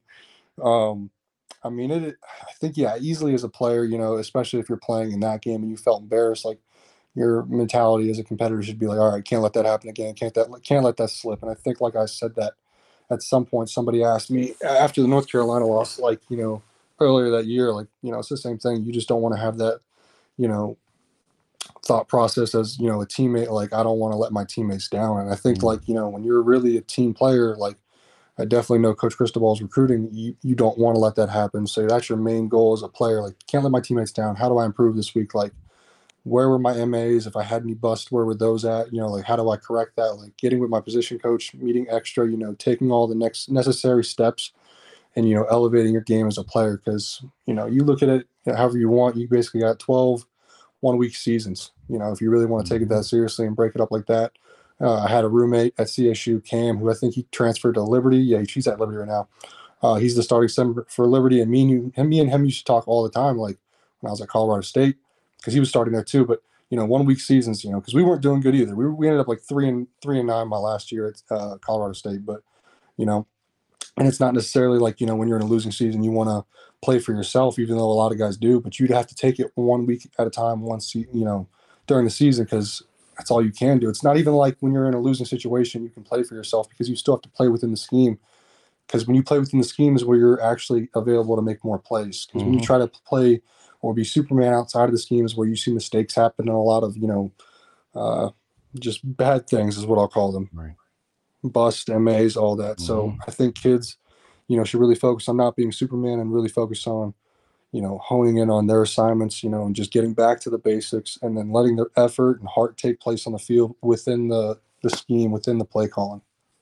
um, I mean, it. I think yeah, easily as a player, you know, especially if you're playing in that game and you felt embarrassed, like your mentality as a competitor should be like, all right, can't let that happen again, can't that can't let that slip. And I think like I said that at some point somebody asked me after the North Carolina loss, like you know, earlier that year, like you know, it's the same thing. You just don't want to have that, you know, thought process as you know a teammate. Like I don't want to let my teammates down. And I think Mm-hmm. like you know when you're really a team player, like I definitely know Coach Cristobal's recruiting. You you don't want to let that happen. So that's your main goal as a player. Like can't let my teammates down. How do I improve this week? Like where were my M As? If I had any busts, where were those at? You know, like how do I correct that? Like getting with my position coach, meeting extra. You know, taking all the next necessary steps, and you know elevating your game as a player. Because you know you look at it however you want. You basically got twelve one week seasons. You know, if you really want to take it that seriously and break it up like that. Uh, I had a roommate at C S U, Cam, who I think he transferred to Liberty. Yeah, he's at Liberty right now. Uh, he's the starting center for Liberty, and me and, you, him, me and him used to talk all the time, like when I was at Colorado State, because he was starting there too. But you know, one week seasons, you know, because we weren't doing good either. We we ended up like three and three and nine my last year at uh, Colorado State. But you know, and it's not necessarily like you know when you're in a losing season, you want to play for yourself, even though a lot of guys do. But you'd have to take it one week at a time, one se- you know, during the season because that's all you can do. It's not even like when you're in a losing situation, you can play for yourself because you still have to play within the scheme. Because when you play within the scheme is where you're actually available to make more plays. Because when you Mm-hmm. try to play or be Superman outside of the scheme is where you see mistakes happen and a lot of, you know, uh, just bad things is what I'll call them. Right. Bust, M As, all that. So Mm-hmm. I think kids, you know, should really focus on not being Superman and really focus on, you know, honing in on their assignments, you know, and just getting back to the basics and then letting their effort and heart take place on the field within the, the scheme, within the play calling.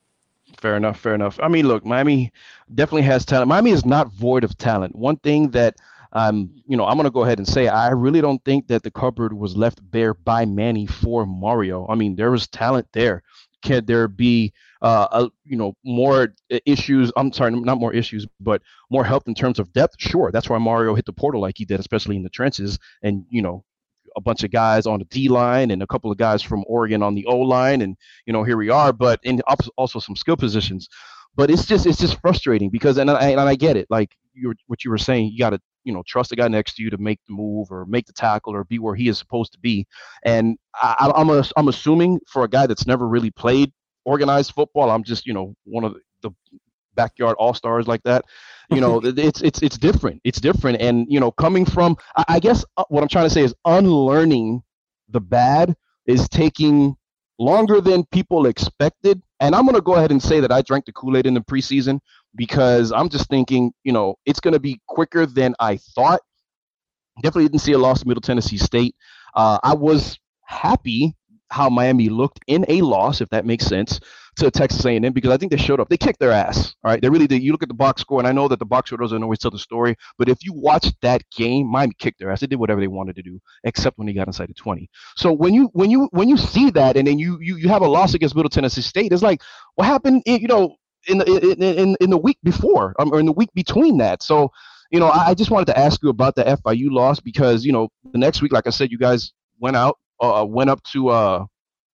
Fair enough. Fair enough. I mean, look, Miami definitely has talent. Miami is not void of talent. One thing that um, you know, I'm gonna go ahead and say I really don't think that the cupboard was left bare by Manny for Mario. I mean, there was talent there. Can there be uh, a, you know, more issues? I'm sorry, not more issues, but more help in terms of depth? Sure, that's why Mario hit the portal like he did, especially in the trenches, and you know, a bunch of guys on the D line and a couple of guys from Oregon on the O line, and you know here we are. But in also some skill positions. But it's just it's just frustrating because and I and I get it. Like you what you were saying, you got to you know trust the guy next to you to make the move or make the tackle or be where he is supposed to be. And I, I'm a, I'm assuming for a guy that's never really played organized football, I'm just you know one of the, the backyard all stars like that. You know, it's it's it's different. It's different, and you know, coming from, I, I guess uh, what I'm trying to say is unlearning the bad is taking longer than people expected. And I'm gonna go ahead and say that I drank the Kool-Aid in the preseason because I'm just thinking, you know, it's gonna be quicker than I thought. Definitely didn't see a loss to Middle Tennessee State. Uh, I was happy how Miami looked in a loss, if that makes sense, to Texas A and M because I think they showed up. They kicked their ass. All right, they really did. You look at the box score, and I know that the box score doesn't always tell the story, but if you watch that game, Miami kicked their ass. They did whatever they wanted to do, except when they got inside the twenty. So when you when you when you see that, and then you you you have a loss against Middle Tennessee State, it's like what happened? In, you know, in the in, in in the week before, um, or in the week between that. So. You know, I just wanted to ask you about the F I U loss because, you know, the next week, like I said, you guys went out, uh, went up to uh,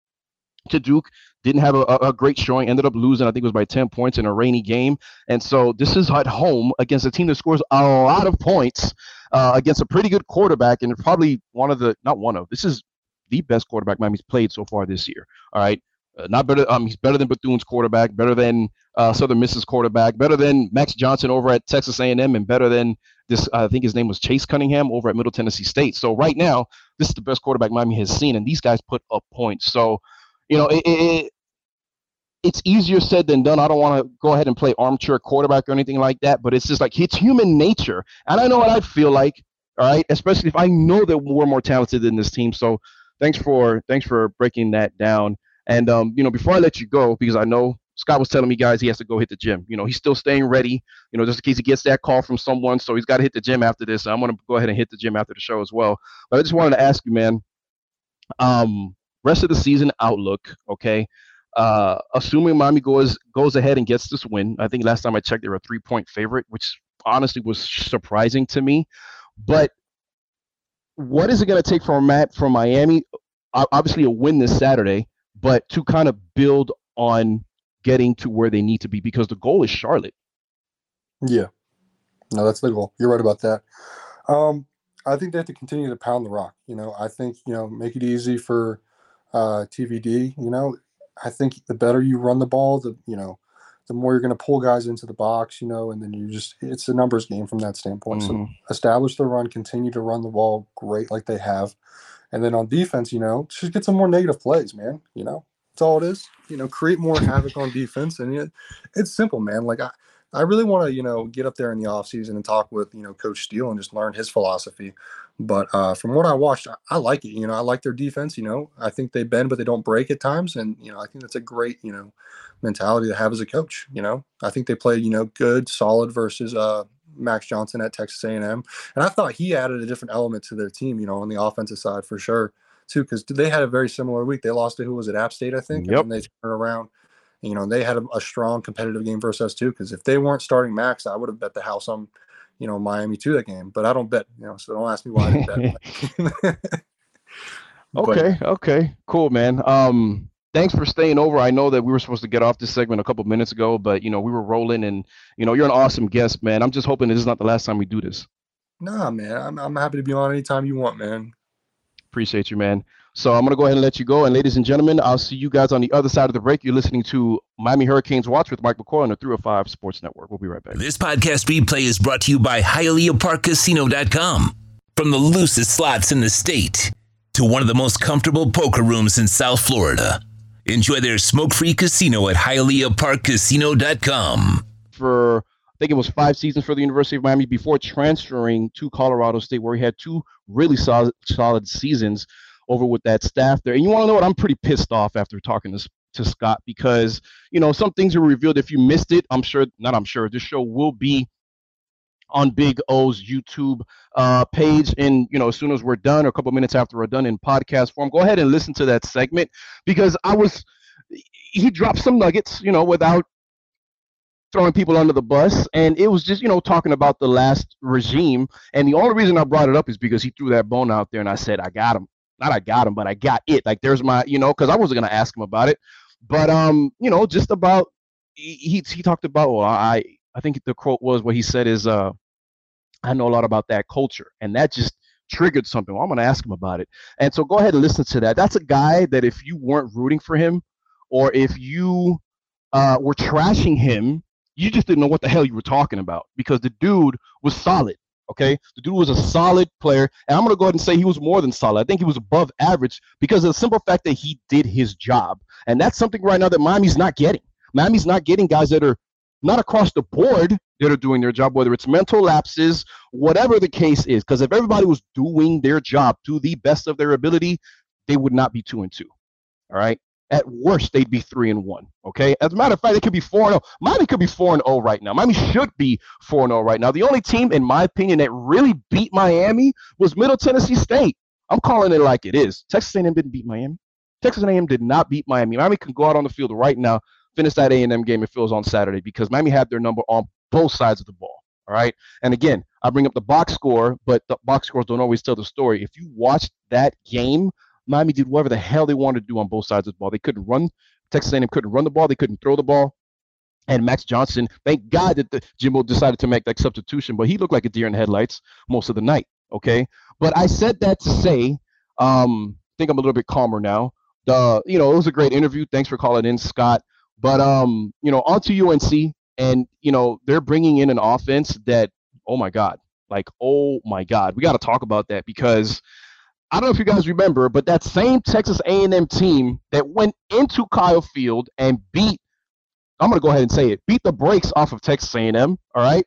to Duke, didn't have a, a great showing, ended up losing, I think it was by ten points in a rainy game. And so this is at home against a team that scores a lot of points uh, against a pretty good quarterback and probably one of the, not one of, this is the best quarterback Miami's played so far this year. All right. Uh, not better. Um, he's better than Bethune's quarterback, better than uh, Southern Miss's quarterback, better than Max Johnson over at Texas A and M, and better than this. Uh, I think his name was Chase Cunningham over at Middle Tennessee State. So right now, this is the best quarterback Miami has seen, and these guys put up points. So, you know, it, it, it's easier said than done. I don't want to go ahead and play armchair quarterback or anything like that, but it's just like it's human nature, and I know what I feel like. All right, especially if I know that we're more talented than this team. So, thanks for thanks for breaking that down. And, um, you know, before I let you go, because I know Scott was telling me, guys, he has to go hit the gym. You know, he's still staying ready, you know, just in case he gets that call from someone. So he's got to hit the gym after this. I'm going to go ahead and hit the gym after the show as well. But I just wanted to ask you, man, um, rest of the season outlook, okay? Uh, assuming Miami goes goes ahead and gets this win. I think last time I checked, they were a three-point favorite, which honestly was surprising to me. But what is it going to take from Matt from Miami? Obviously, a win this Saturday, but to kind of build on getting to where they need to be, because the goal is Charlotte. Yeah, no, that's the goal. You're right about that. Um, I think they have to continue to pound the rock. You know, I think, you know, make it easy for uh, T V D. You know, I think the better you run the ball, the, you know, the more you're going to pull guys into the box, you know, and then you just, it's a numbers game from that standpoint. Mm-hmm. So establish the run, continue to run the ball great like they have. And then on defense, you know, just get some more negative plays, man. You know, that's all it is. You know, create more havoc on defense. And it, it's simple, man. Like, I, I really want to, you know, get up there in the offseason and talk with, you know, Coach Steele and just learn his philosophy. But uh, from what I watched, I, I like it. You know, I like their defense. You know, I think they bend, but they don't break at times. And, you know, I think that's a great, you know, mentality to have as a coach. You know, I think they played, you know, good, solid versus uh, Max Johnson at Texas A and M. And I thought he added a different element to their team, you know, on the offensive side for sure, too, because they had a very similar week. They lost to, who was it, App State, I think? Yep. And then they turned around. You know, they had a, a strong competitive game versus us too. Because if they weren't starting Max, I would have bet the house on, you know, Miami too that game. But I don't bet, you know, so don't ask me why I didn't bet. okay, but, okay, cool, man. Um, thanks for staying over. I know that we were supposed to get off this segment a couple minutes ago, but you know, we were rolling, and you know, you're an awesome guest, man. I'm just hoping this is not the last time we do this. Nah, man, I'm I'm happy to be on anytime you want, man. Appreciate you, man. So I'm going to go ahead and let you go. And ladies and gentlemen, I'll see you guys on the other side of the break. You're listening to Miami Hurricanes Watch with Mike McCoy on the three oh five Sports Network. We'll be right back. This podcast replay is brought to you by Hialeah Park Casino dot com. From the loosest slots in the state to one of the most comfortable poker rooms in South Florida, enjoy their smoke-free casino at Hialeah Park Casino dot com. For I think it was five seasons for the University of Miami before transferring to Colorado State, where he had two really solid, solid seasons over with that staff there. And you want to know what? I'm pretty pissed off after talking to, to Scott, because, you know, some things were revealed. If you missed it, I'm sure, not I'm sure, this show will be on Big O's YouTube uh, page. And, you know, as soon as we're done, or a couple minutes after we're done in podcast form, go ahead and listen to that segment, because I was, he dropped some nuggets, you know, without throwing people under the bus, and it was just, you know, talking about the last regime. And the only reason I brought it up is because he threw that bone out there, and I said, I got him. Not I got him, but I got it. Like, there's my, you know, because I wasn't going to ask him about it. But, um, you know, just about, he he talked about, well, I, I think the quote was, what he said is, uh, I know a lot about that culture. And that just triggered something. Well, I'm going to ask him about it. And so go ahead and listen to that. That's a guy that if you weren't rooting for him, or if you uh, were trashing him, you just didn't know what the hell you were talking about, because the dude was solid. Okay, the dude was a solid player, and I'm going to go ahead and say he was more than solid. I think he was above average because of the simple fact that he did his job. And that's something right now that Miami's not getting. Miami's not getting guys that are not across the board that are doing their job, whether it's mental lapses, whatever the case is. Because if everybody was doing their job to the best of their ability, they would not be two and two. All right. At worst, they'd be three and one. Okay. As a matter of fact, they could be four and zero. Miami could be four and zero right now. Miami should be four and zero right now. The only team, in my opinion, that really beat Miami was Middle Tennessee State. I'm calling it like it is. Texas A and M didn't beat Miami. Texas A and M did not beat Miami. Miami can go out on the field right now, finish that A and M game if it was on Saturday, because Miami had their number on both sides of the ball. All right. And again, I bring up the box score, but the box scores don't always tell the story. If you watched that game, Miami did whatever the hell they wanted to do on both sides of the ball. They couldn't run. Texas A and M couldn't run the ball. They couldn't throw the ball. And Max Johnson, thank God that the, Jimbo decided to make that substitution, but he looked like a deer in headlights most of the night. Okay. But I said that to say, um, I think I'm a little bit calmer now. The, you know, it was a great interview. Thanks for calling in, Scott. But, um, you know, on to U N C. And, you know, they're bringing in an offense that, oh, my God, like, oh, my God. We got to talk about that, because I don't know if you guys remember, but that same Texas A and M team that went into Kyle Field and beat, I'm going to go ahead and say it, beat the brakes off of Texas A and M, all right?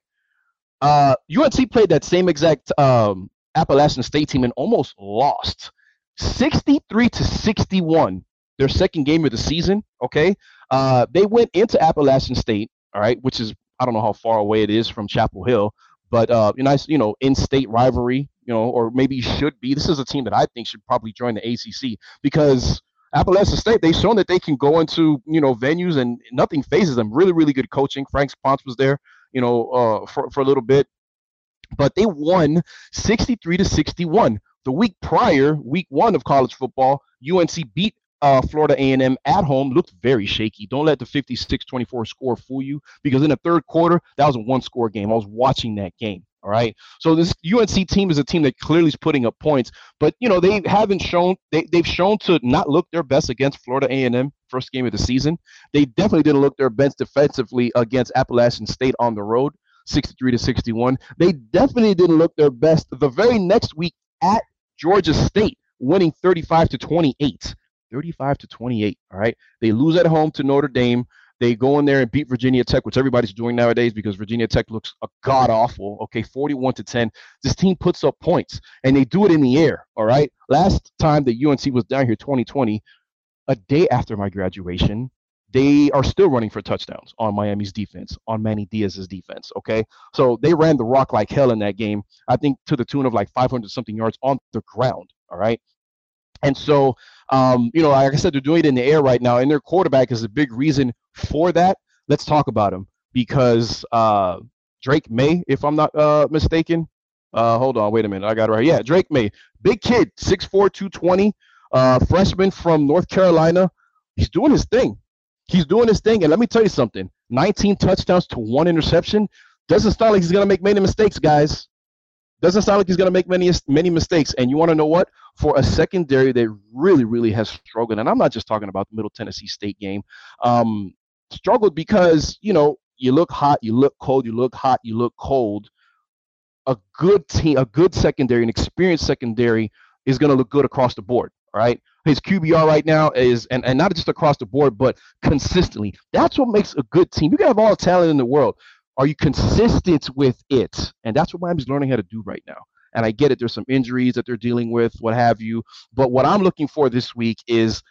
Uh, U N C played that same exact um, Appalachian State team and almost lost sixty-three to sixty-one, their second game of the season, okay? Uh, they went into Appalachian State, all right, which is, I don't know how far away it is from Chapel Hill, but uh, a nice, you know, in-state rivalry, you know, or maybe should be. This is a team that I think should probably join the A C C, because Appalachian State, they've shown that they can go into, you know, venues and nothing phases them. Really, really good coaching. Frank Ponce was there, you know, uh, for, for a little bit. But they won sixty-three to sixty-one. The week prior, week one of college football, U N C beat uh, Florida A and M at home, looked very shaky. Don't let the fifty-six twenty-four score fool you, because in the third quarter, that was a one-score game. I was watching that game. All right. So this U N C team is a team that clearly is putting up points, but you know they haven't shown they they've shown to not look their best against Florida A and M first game of the season. They definitely didn't look their best defensively against Appalachian State on the road, sixty-three to sixty-one. They definitely didn't look their best the very next week at Georgia State, winning thirty-five to twenty-eight. thirty-five to twenty-eight. All right. They lose at home to Notre Dame. They go in there and beat Virginia Tech, which everybody's doing nowadays because Virginia Tech looks a god awful. Okay, forty-one to ten. This team puts up points, and they do it in the air. All right. Last time that U N C was down here, twenty twenty, a day after my graduation, they are still running for touchdowns on Miami's defense, on Manny Diaz's defense. Okay, so they ran the rock like hell in that game. I think to the tune of like five hundred something yards on the ground. All right. And so, um, you know, like I said, they're doing it in the air right now, and their quarterback is a big reason for that. Let's talk about him, because uh, Drake May, if I'm not uh, mistaken, uh, hold on, wait a minute, I got it right. Yeah, Drake May, big kid, six four, two twenty, uh, freshman from North Carolina. He's doing his thing. He's doing his thing, and let me tell you something, nineteen touchdowns to one interception. Doesn't sound like he's going to make many mistakes, guys. Doesn't sound like he's going to make many many mistakes. And you want to know what? For a secondary that really, really has struggled, and I'm not just talking about the Middle Tennessee State game, um, struggled because, you know, you look hot, you look cold, you look hot, you look cold. A good team, a good secondary, an experienced secondary is going to look good across the board, all right? His Q B R right now is, and, and not just across the board, but consistently. That's what makes a good team. You can have all the talent in the world. Are you consistent with it? And that's what Miami's learning how to do right now. And I get it. There's some injuries that they're dealing with, what have you. But what I'm looking for this week is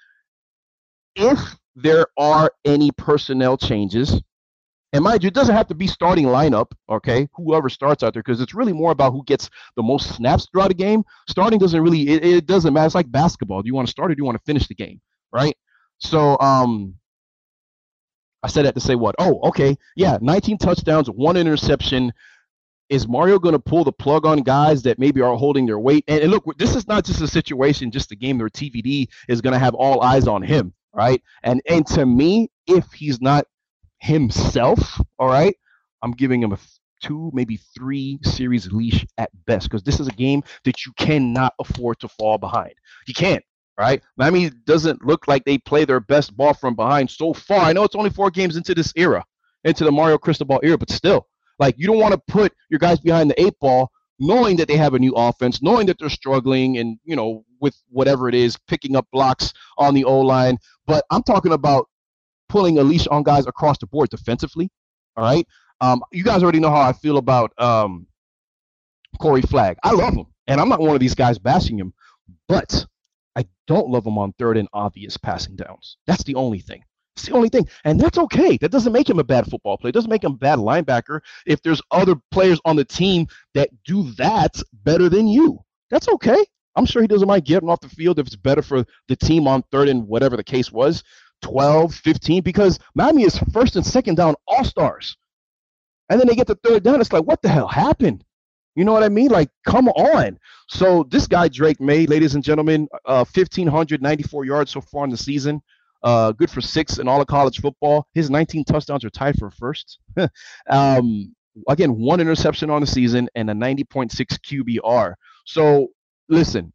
if there are any personnel changes, and mind you, it doesn't have to be starting lineup, okay, whoever starts out there, because it's really more about who gets the most snaps throughout a game. Starting doesn't really, it, it doesn't matter. It's like basketball. Do you want to start or do you want to finish the game, right? So, um, I said that to say what? Oh, okay. Yeah, nineteen touchdowns, one interception. Is Mario going to pull the plug on guys that maybe are holding their weight? And, and look, this is not just a situation, just a game where T V D is going to have all eyes on him, right? And and to me, if he's not himself, all right, I'm giving him a two, maybe three series leash at best, because this is a game that you cannot afford to fall behind. You can't. Right? Miami doesn't look like they play their best ball from behind so far. I know it's only four games into this era, into the Mario Cristobal era, but still, like, you don't want to put your guys behind the eight ball knowing that they have a new offense, knowing that they're struggling and, you know, with whatever it is, picking up blocks on the O-line. But I'm talking about pulling a leash on guys across the board defensively. All right? Um, you guys already know how I feel about um, Corey Flagg. I love him, and I'm not one of these guys bashing him, but I don't love him on third and obvious passing downs. That's the only thing. It's the only thing. And that's okay. That doesn't make him a bad football player. It doesn't make him a bad linebacker if there's other players on the team that do that better than you. That's okay. I'm sure he doesn't mind getting off the field if it's better for the team on third and whatever the case was, twelve, fifteen, because Miami is first and second down all-stars. And then they get the third down. It's like, what the hell happened? You know what I mean? Like, come on. So this guy, Drake May, ladies and gentlemen, uh, one thousand five hundred ninety-four yards so far in the season. Uh, good for six in all of college football. His nineteen touchdowns are tied for first. um, again, one interception on the season and a ninety point six Q B R. So, listen,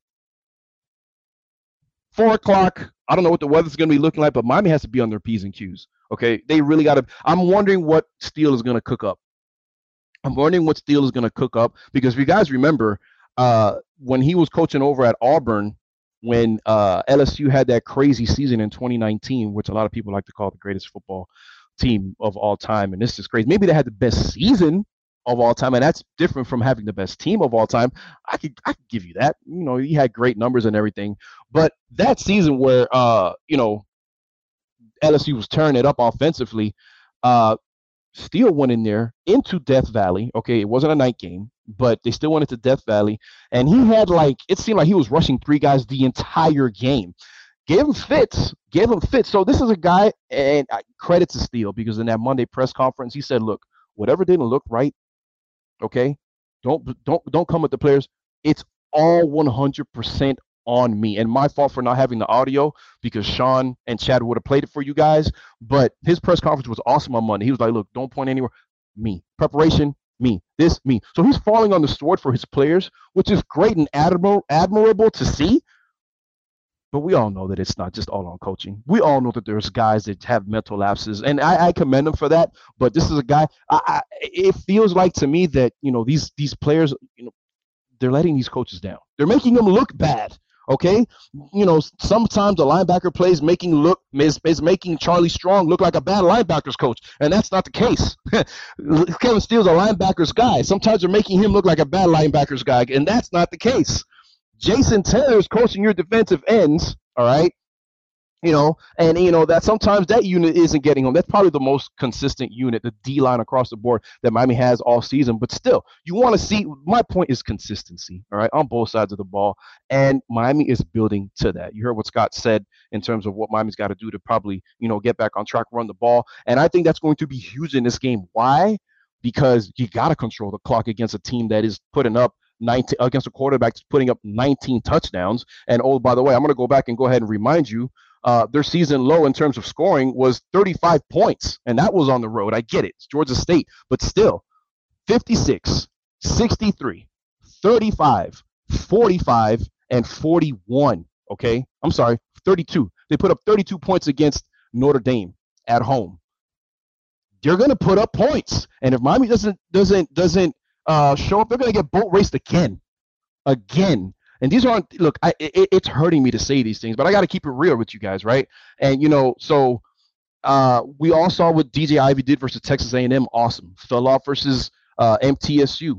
four o'clock, I don't know what the weather's going to be looking like, but Miami has to be on their P's and Q's. Okay? They really got to – I'm wondering what Steele is going to cook up. I'm wondering what Steele is going to cook up, because if you guys remember, uh, when he was coaching over at Auburn, when uh, L S U had that crazy season in twenty nineteen, which a lot of people like to call the greatest football team of all time, and this is crazy. Maybe they had the best season of all time, and that's different from having the best team of all time. I could I could give you that. You know, he had great numbers and everything, but that season where uh, you know, L S U was tearing it up offensively, uh, Steele went in there into Death Valley. Okay, it wasn't a night game, but they still went into Death Valley. And he had, like, it seemed like he was rushing three guys the entire game. Gave him fits. Gave him fits. So this is a guy, and credit to Steele, because in that Monday press conference, he said, look, whatever didn't look right, okay, don't don't don't come with the players. It's all one hundred percent on me, and my fault for not having the audio because Sean and Chad would have played it for you guys. But his press conference was awesome on Monday. He was like, look, don't point anywhere. Me. Preparation, me. This, me. So he's falling on the sword for his players, which is great and admirable, admirable to see. But we all know that it's not just all on coaching. We all know that there's guys that have mental lapses, and I, I commend them for that. But this is a guy. I, I, it feels like to me that you know these these players, you know, they're letting these coaches down. They're making them look bad. Okay, you know, sometimes a linebacker plays making look is, is making Charlie Strong look like a bad linebackers coach, and that's not the case. Kevin Steele's a linebackers guy. Sometimes they're making him look like a bad linebackers guy, and that's not the case. Jason Taylor is coaching your defensive ends, all right? You know, and, you know, that sometimes that unit isn't getting home. That's probably the most consistent unit, the D-line across the board that Miami has all season. But still, you want to see – my point is consistency, all right, on both sides of the ball. And Miami is building to that. You heard what Scott said in terms of what Miami's got to do to probably, you know, get back on track, run the ball. And I think that's going to be huge in this game. Why? Because you got to control the clock against a team that is putting up nineteen against a quarterback that's putting up nineteen touchdowns. And, oh, by the way, I'm going to go back and go ahead and remind you, uh, their season low in terms of scoring was thirty-five points, and that was on the road. I get it. It's Georgia State. But still, fifty-six, sixty-three, thirty-five, forty-five, and forty-one, okay? I'm sorry, thirty-two. They put up thirty-two points against Notre Dame at home. They're going to put up points. And if Miami doesn't doesn't doesn't Uh, show up, they're going to get boat raced again. Again. And these aren't, look, I, it, it's hurting me to say these things, but I got to keep it real with you guys, right? And, you know, so uh, we all saw what D J Ivey did versus Texas A and M. Awesome. Fell off versus uh, M T S U.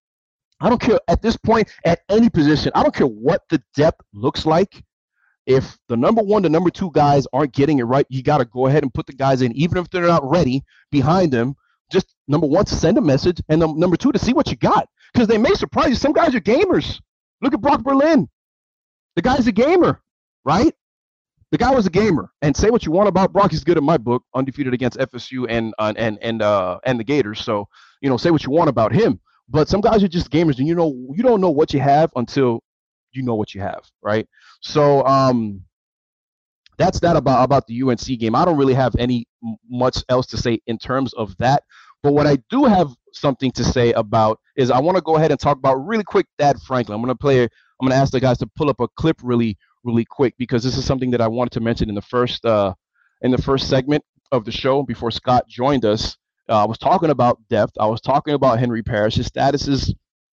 I don't care at this point, at any position, I don't care what the depth looks like. If the number one, the number two guys aren't getting it right, you got to go ahead and put the guys in, even if they're not ready, behind them. Just number one, to send a message, and um, number two, to see what you got. Because they may surprise you. Some guys are gamers. Look at Brock Berlin. The guy's a gamer, right? The guy was a gamer. And say what you want about Brock, he's good in my book, undefeated against F S U and uh, and and uh, and the Gators. So, you know, say what you want about him. But some guys are just gamers, and you know, you don't know what you have until you know what you have, right? So, um, that's that about about the U N C game. I don't really have any much else to say in terms of that. But what I do have something to say about is I want to go ahead and talk about really quick Thad Franklin. I'm going to play. I'm going to ask the guys to pull up a clip really, really quick because this is something that I wanted to mention in the first uh, in the first segment of the show before Scott joined us. Uh, I was talking about depth. I was talking about Henry Parrish. His status is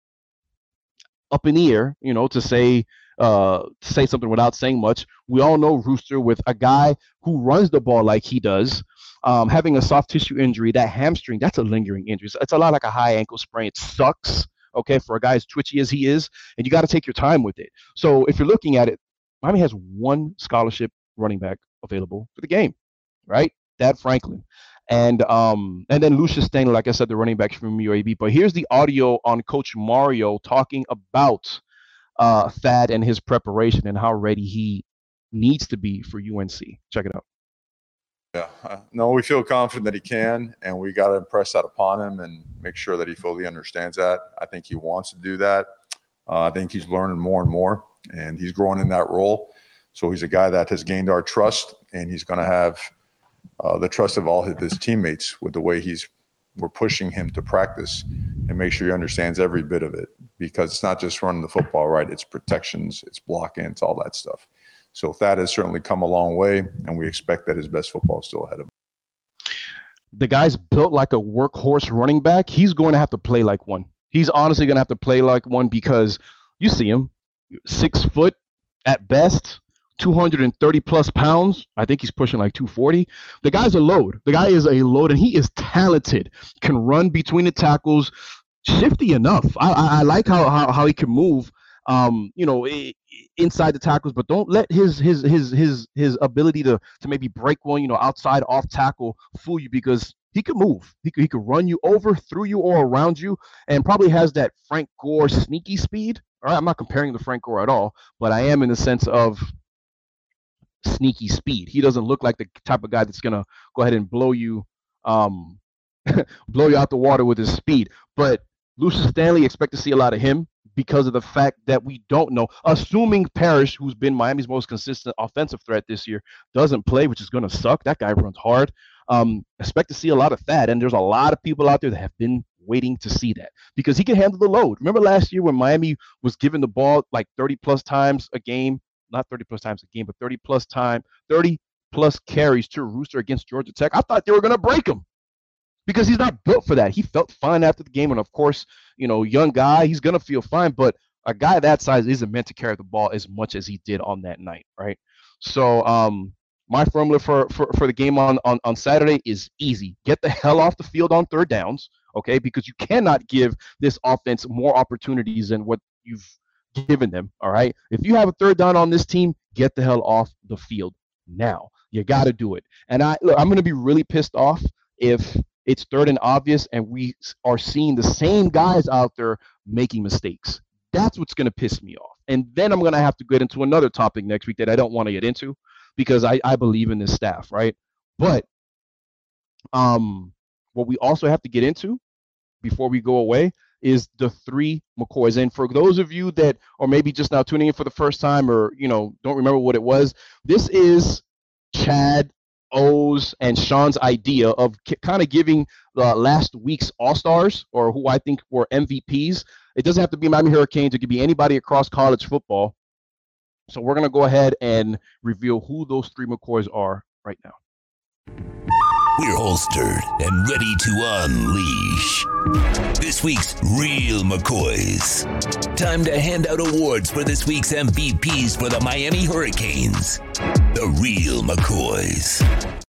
up in the air, you know, to say uh, to say something without saying much. We all know Rooster with a guy who runs the ball like he does. Um, having a soft tissue injury, that hamstring, that's a lingering injury. It's a lot like a high ankle sprain. It sucks, okay, for a guy as twitchy as he is, and you got to take your time with it. So if you're looking at it, Miami has one scholarship running back available for the game, right? Thad Franklin. And um, and then Lucius Stanley, like I said, the running back from U A B. But here's the audio on Coach Mario talking about uh, Thad and his preparation and how ready he needs to be for U N C. Check it out. Yeah, uh, no, we feel confident that he can, and we got to impress that upon him and make sure that he fully understands that. I think he wants to do that. Uh, I think he's learning more and more, and he's growing in that role. So he's a guy that has gained our trust, and he's going to have uh, the trust of all of his teammates with the way he's we're pushing him to practice and make sure he understands every bit of it, because it's not just running the football, right? It's protections, it's blocking, it's all that stuff. So Thad has certainly come a long way, and we expect that his best football is still ahead of him. The guy's built like a workhorse running back. He's going to have to play like one. He's honestly going to have to play like one because you see him, six foot at best, two hundred thirty plus pounds. I think he's pushing like two forty. The guy's a load. The guy is a load, and he is talented, can run between the tackles, shifty enough. I, I, I like how, how, how he can move. Um, you know, inside the tackles, but don't let his his his his his ability to to maybe break one, you know, outside off tackle fool you, because he could move. He could he could run you over, through you, or around you, and probably has that Frank Gore sneaky speed. All right, I'm not comparing to Frank Gore at all, but I am in the sense of sneaky speed. He doesn't look like the type of guy that's gonna go ahead and blow you, um, blow you out the water with his speed. But Lucius Stanley, expect to see a lot of him. because of the fact that we don't know. Assuming Parrish, who's been Miami's most consistent offensive threat this year, doesn't play, which is going to suck. That guy runs hard. Um, expect to see a lot of that. And there's a lot of people out there that have been waiting to see that because he can handle the load. Remember last year when Miami was given the ball like thirty plus times a game, not thirty plus times a game, but thirty plus time, thirty plus carries to Rooster against Georgia Tech. I thought they were going to break him because he's not built for that. He felt fine after the game. And of course, you know, young guy, he's going to feel fine, but a guy that size isn't meant to carry the ball as much as he did on that night. Right. So, um, my formula for, for, for the game on, on, on Saturday is easy. Get the hell off the field on third downs, okay? Because you cannot give this offense more opportunities than what you've given them, all right? If you have a third down on this team, get the hell off the field now. You got to do it. And I look, I'm going to be really pissed off if it's third and obvious and we are seeing the same guys out there making mistakes. That's what's going to piss me off. And then I'm going to have to get into another topic next week that I don't want to get into, because I, I believe in this staff, right? But um, what we also have to get into before we go away is the three McCoys. And for those of you that are maybe just now tuning in for the first time or, you know, don't remember what it was, this is Chad, O's, and Sean's idea of k- kind of giving uh, last week's All-Stars, or who I think were M V Ps. It doesn't have to be Miami Hurricanes. It could be anybody across college football. So we're going to go ahead and reveal who those three McCoys are right now. We're holstered and ready to unleash this week's Real McCoys. Time to hand out awards for this week's M V Ps for the Miami Hurricanes. The Real McCoys.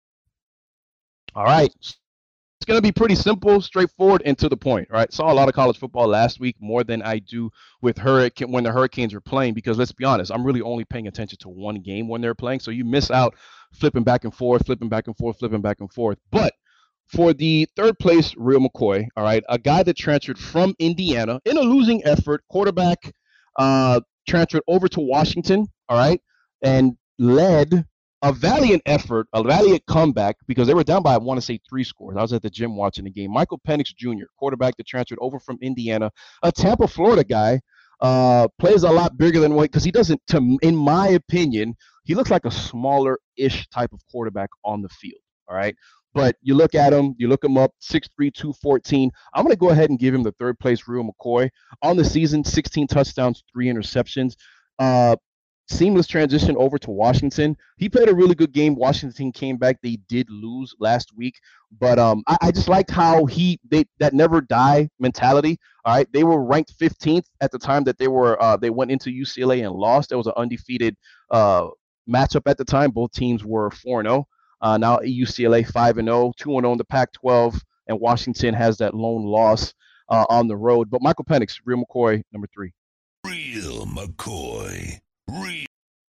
All right. It's going to be pretty simple, straightforward, and to the point, right? Saw a lot of college football last week, more than I do with Hurricane when the Hurricanes are playing, because let's be honest, I'm really only paying attention to one game when they're playing. So you miss out flipping back and forth, flipping back and forth, flipping back and forth. But for the third place, Real McCoy, all right, a guy that transferred from Indiana in a losing effort, quarterback, uh, transferred over to Washington, all right, and led a valiant effort, a valiant comeback, because they were down by, I want to say, three scores. I was at the gym watching the game. Michael Penix Junior, quarterback that transferred over from Indiana, a Tampa, Florida guy, uh, plays a lot bigger than what, because he doesn't, to, in my opinion, he looks like a smaller-ish type of quarterback on the field, all right? But you look at him, you look him up, six three, two fourteen. I'm going to go ahead and give him the third place, Real McCoy. On the season, sixteen touchdowns, three interceptions. Uh, Seamless transition over to Washington. He played a really good game. Washington came back. They did lose last week, but um, I, I just liked how he they that never die mentality. All right, they were ranked fifteenth at the time that they were uh, they went into U C L A and lost. There was an undefeated uh, matchup at the time. Both teams were four and zero. Uh, now U C L A five and zero, two and zero in the Pac twelve, and Washington has that lone loss uh, on the road. But Michael Penix, Real McCoy, number three. Real McCoy. Real.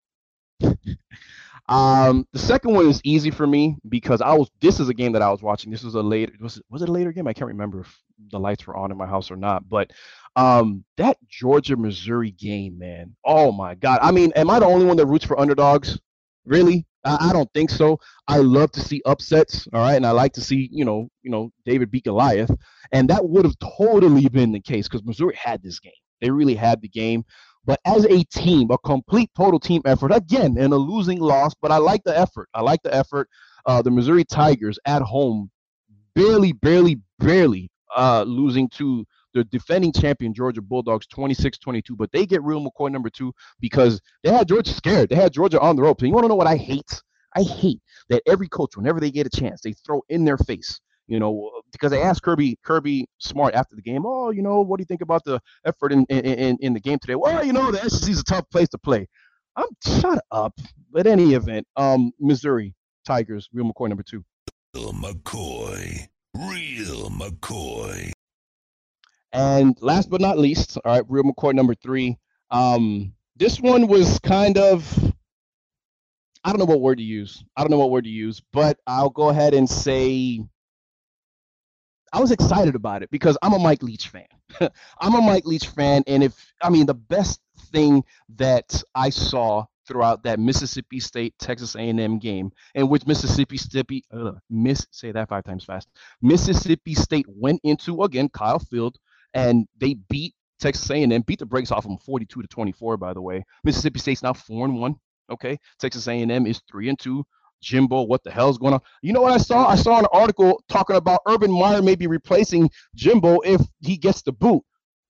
um, the second one is easy for me because I was. This is a game that I was watching. This was a later. Was it, was it a later game? I can't remember if the lights were on in my house or not. But um, that Georgia Missouri game, man. Oh my God. I mean, am I the only one that roots for underdogs? Really? I, I don't think so. I love to see upsets. All right, and I like to see you know you know David beat Goliath, and that would have totally been the case because Missouri had this game. They really had the game. But as a team, a complete total team effort, again, in a losing loss, but I like the effort. I like the effort. Uh, the Missouri Tigers at home, barely, barely, barely uh, losing to the defending champion Georgia Bulldogs twenty-six twenty-two. But they get Real McCoy number two because they had Georgia scared. They had Georgia on the ropes. And you want to know what I hate? I hate that every coach, whenever they get a chance, they throw in their face. You know, because they asked Kirby Kirby Smart after the game, oh, you know, what do you think about the effort in in, in the game today? Well, you know, the S E C is a tough place to play. I'm shut up. But any event, um, Missouri Tigers, Real McCoy number two. Real McCoy. Real McCoy. And last but not least, all right, Real McCoy number three. Um, this one was kind of, I don't know what word to use. I don't know what word to use, but I'll go ahead and say, I was excited about it because I'm a Mike Leach fan. I'm a Mike Leach fan, and if I mean the best thing that I saw throughout that Mississippi State Texas A and M game, in which Mississippi State, uh, miss say that five times fast, Mississippi State went into again Kyle Field, and they beat Texas A and M beat the brakes off them forty-two to twenty-four, by the way. Mississippi State's now four and one. Okay. Texas A and M is three and two. Jimbo, what the hell's going on? You know what I saw? I saw an article talking about Urban Meyer maybe replacing Jimbo if he gets the boot.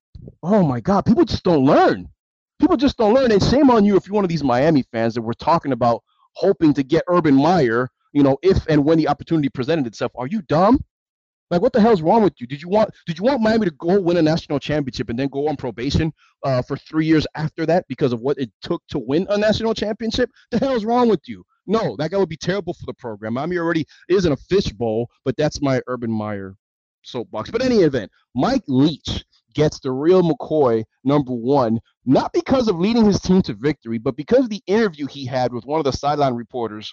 Oh my God, people just don't learn. People just don't learn. And shame on you if you're one of these Miami fans that we're talking about hoping to get Urban Meyer, you know, if and when the opportunity presented itself. Are you dumb? Like, what the hell's wrong with you? Did you want did you want Miami to go win a national championship and then go on probation uh, for three years after that because of what it took to win a national championship? The hell's wrong with you? No, that guy would be terrible for the program. Miami already is in a fishbowl, but that's my Urban Meyer soapbox. But in any event, Mike Leach gets the real McCoy number one, not because of leading his team to victory, but because of the interview he had with one of the sideline reporters.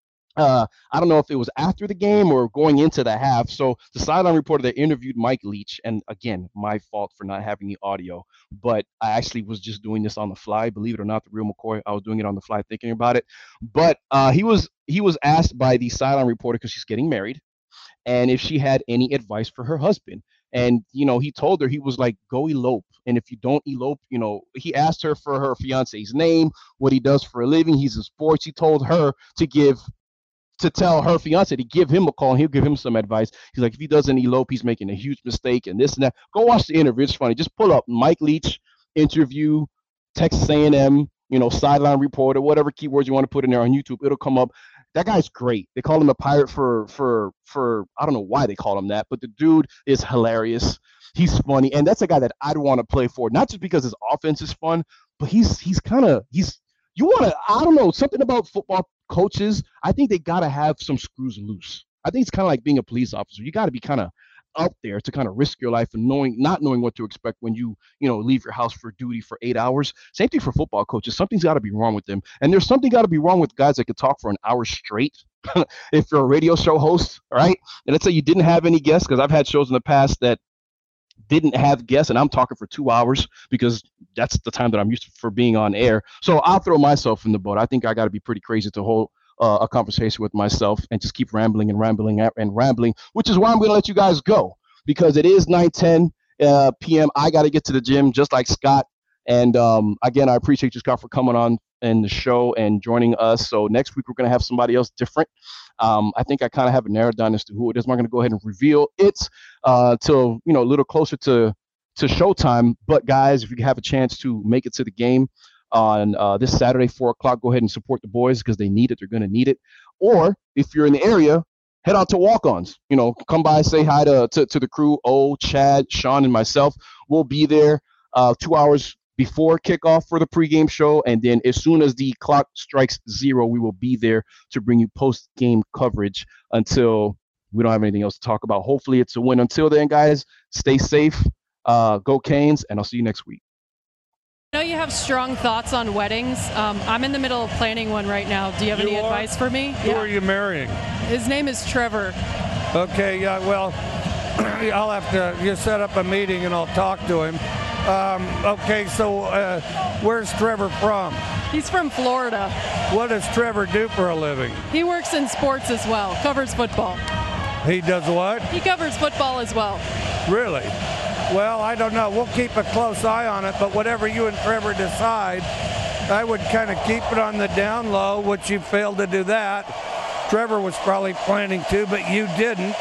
Uh, I don't know if it was after the game or going into the half. So the sideline reporter that interviewed Mike Leach, and again, my fault for not having the audio, but I actually was just doing this on the fly. Believe it or not, the real McCoy, I was doing it on the fly thinking about it. But uh, he was he was asked by the sideline reporter, because she's getting married, and if she had any advice for her husband. And, you know, he told her, he was like, go elope. And if you don't elope, you know, he asked her for her fiance's name, what he does for a living. He's in sports. He told her to give to tell her fiance to give him a call, and he'll give him some advice. He's like, if he doesn't elope, he's making a huge mistake and this and that. Go watch the interview. It's funny. Just pull up Mike Leach interview, Texas A and M, you know, sideline reporter, whatever keywords you want to put in there on YouTube. It'll come up. That guy's great. They call him a pirate for, for, for, I don't know why they call him that, but the dude is hilarious. He's funny. And that's a guy that I'd want to play for, not just because his offense is fun, but he's, he's kind of, he's, you want to, I don't know, something about football coaches. I think they got to have some screws loose. I think it's kind of like being a police officer. You got to be kind of out there to kind of risk your life and knowing, not knowing what to expect when you, you know, leave your house for duty for eight hours. Same thing for football coaches. Something's got to be wrong with them. And there's something got to be wrong with guys that could talk for an hour straight. If you're a radio show host, right? And let's say you didn't have any guests, because I've had shows in the past that didn't have guests, and I'm talking for two hours because that's the time that I'm used to for being on air. So I'll throw myself in the boat. I think I got to be pretty crazy to hold uh, a conversation with myself and just keep rambling and rambling and rambling, which is why I'm going to let you guys go, because it is nine ten uh, p.m. I got to get to the gym just like Scott. And um, again, I appreciate you, Scott, for coming on in the show and joining us. So next week, we're going to have somebody else different. Um, I think I kind of have it narrowed down as to who it is. I'm not going to go ahead and reveal it uh, till, you know, a little closer to, to showtime. But guys, if you have a chance to make it to the game on uh, this Saturday, four o'clock, go ahead and support the boys because they need it. They're going to need it. Or if you're in the area, head out to walk-ons. You know, come by, say hi to, to, to the crew. Oh, Chad, Sean, and myself. We'll be there uh, two hours before kickoff for the pregame show, and then as soon as the clock strikes zero, we will be there to bring you post-game coverage until we don't have anything else to talk about. Hopefully it's a win. Until then, guys, stay safe, uh, go Canes, and I'll see you next week. I know you have strong thoughts on weddings. Um, I'm in the middle of planning one right now. Do you have you any are? advice for me? Who yeah. are you marrying? His name is Trevor. Okay, yeah, well, I'll have to you set up a meeting and I'll talk to him. Um, okay, so uh, where's Trevor from? He's from Florida. What does Trevor do for a living? He works in sports as well, covers football. He does what? He covers football as well. Really? Well, I don't know. We'll keep a close eye on it, but whatever you and Trevor decide, I would kind of keep it on the down low, which you failed to do that. Trevor was probably planning to, but you didn't.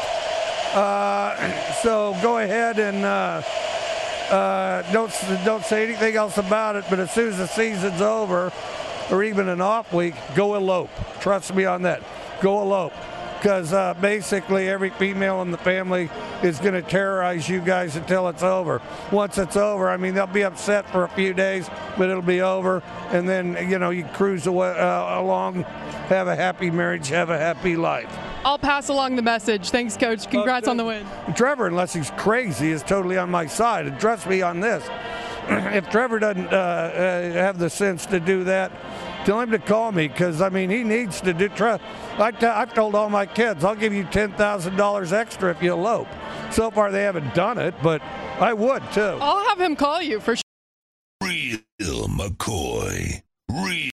Uh, so go ahead and... Uh, Uh, don't don't say anything else about it, but as soon as the season's over, or even an off week, go elope. Trust me on that. Go elope. Because uh, basically every female in the family is going to terrorize you guys until it's over. Once it's over, I mean, they'll be upset for a few days, but it'll be over. And then, you know, you cruise away, uh, along, have a happy marriage, have a happy life. I'll pass along the message. Thanks, Coach. Congrats uh, on the win. Trevor, unless he's crazy, is totally on my side. And trust me on this. If Trevor doesn't uh, uh, have the sense to do that, tell him to call me, because, I mean, he needs to do trust. I t- I've told all my kids, I'll give you ten thousand dollars extra if you elope. So far, they haven't done it, but I would, too. I'll have him call you for sure. Real McCoy. Real.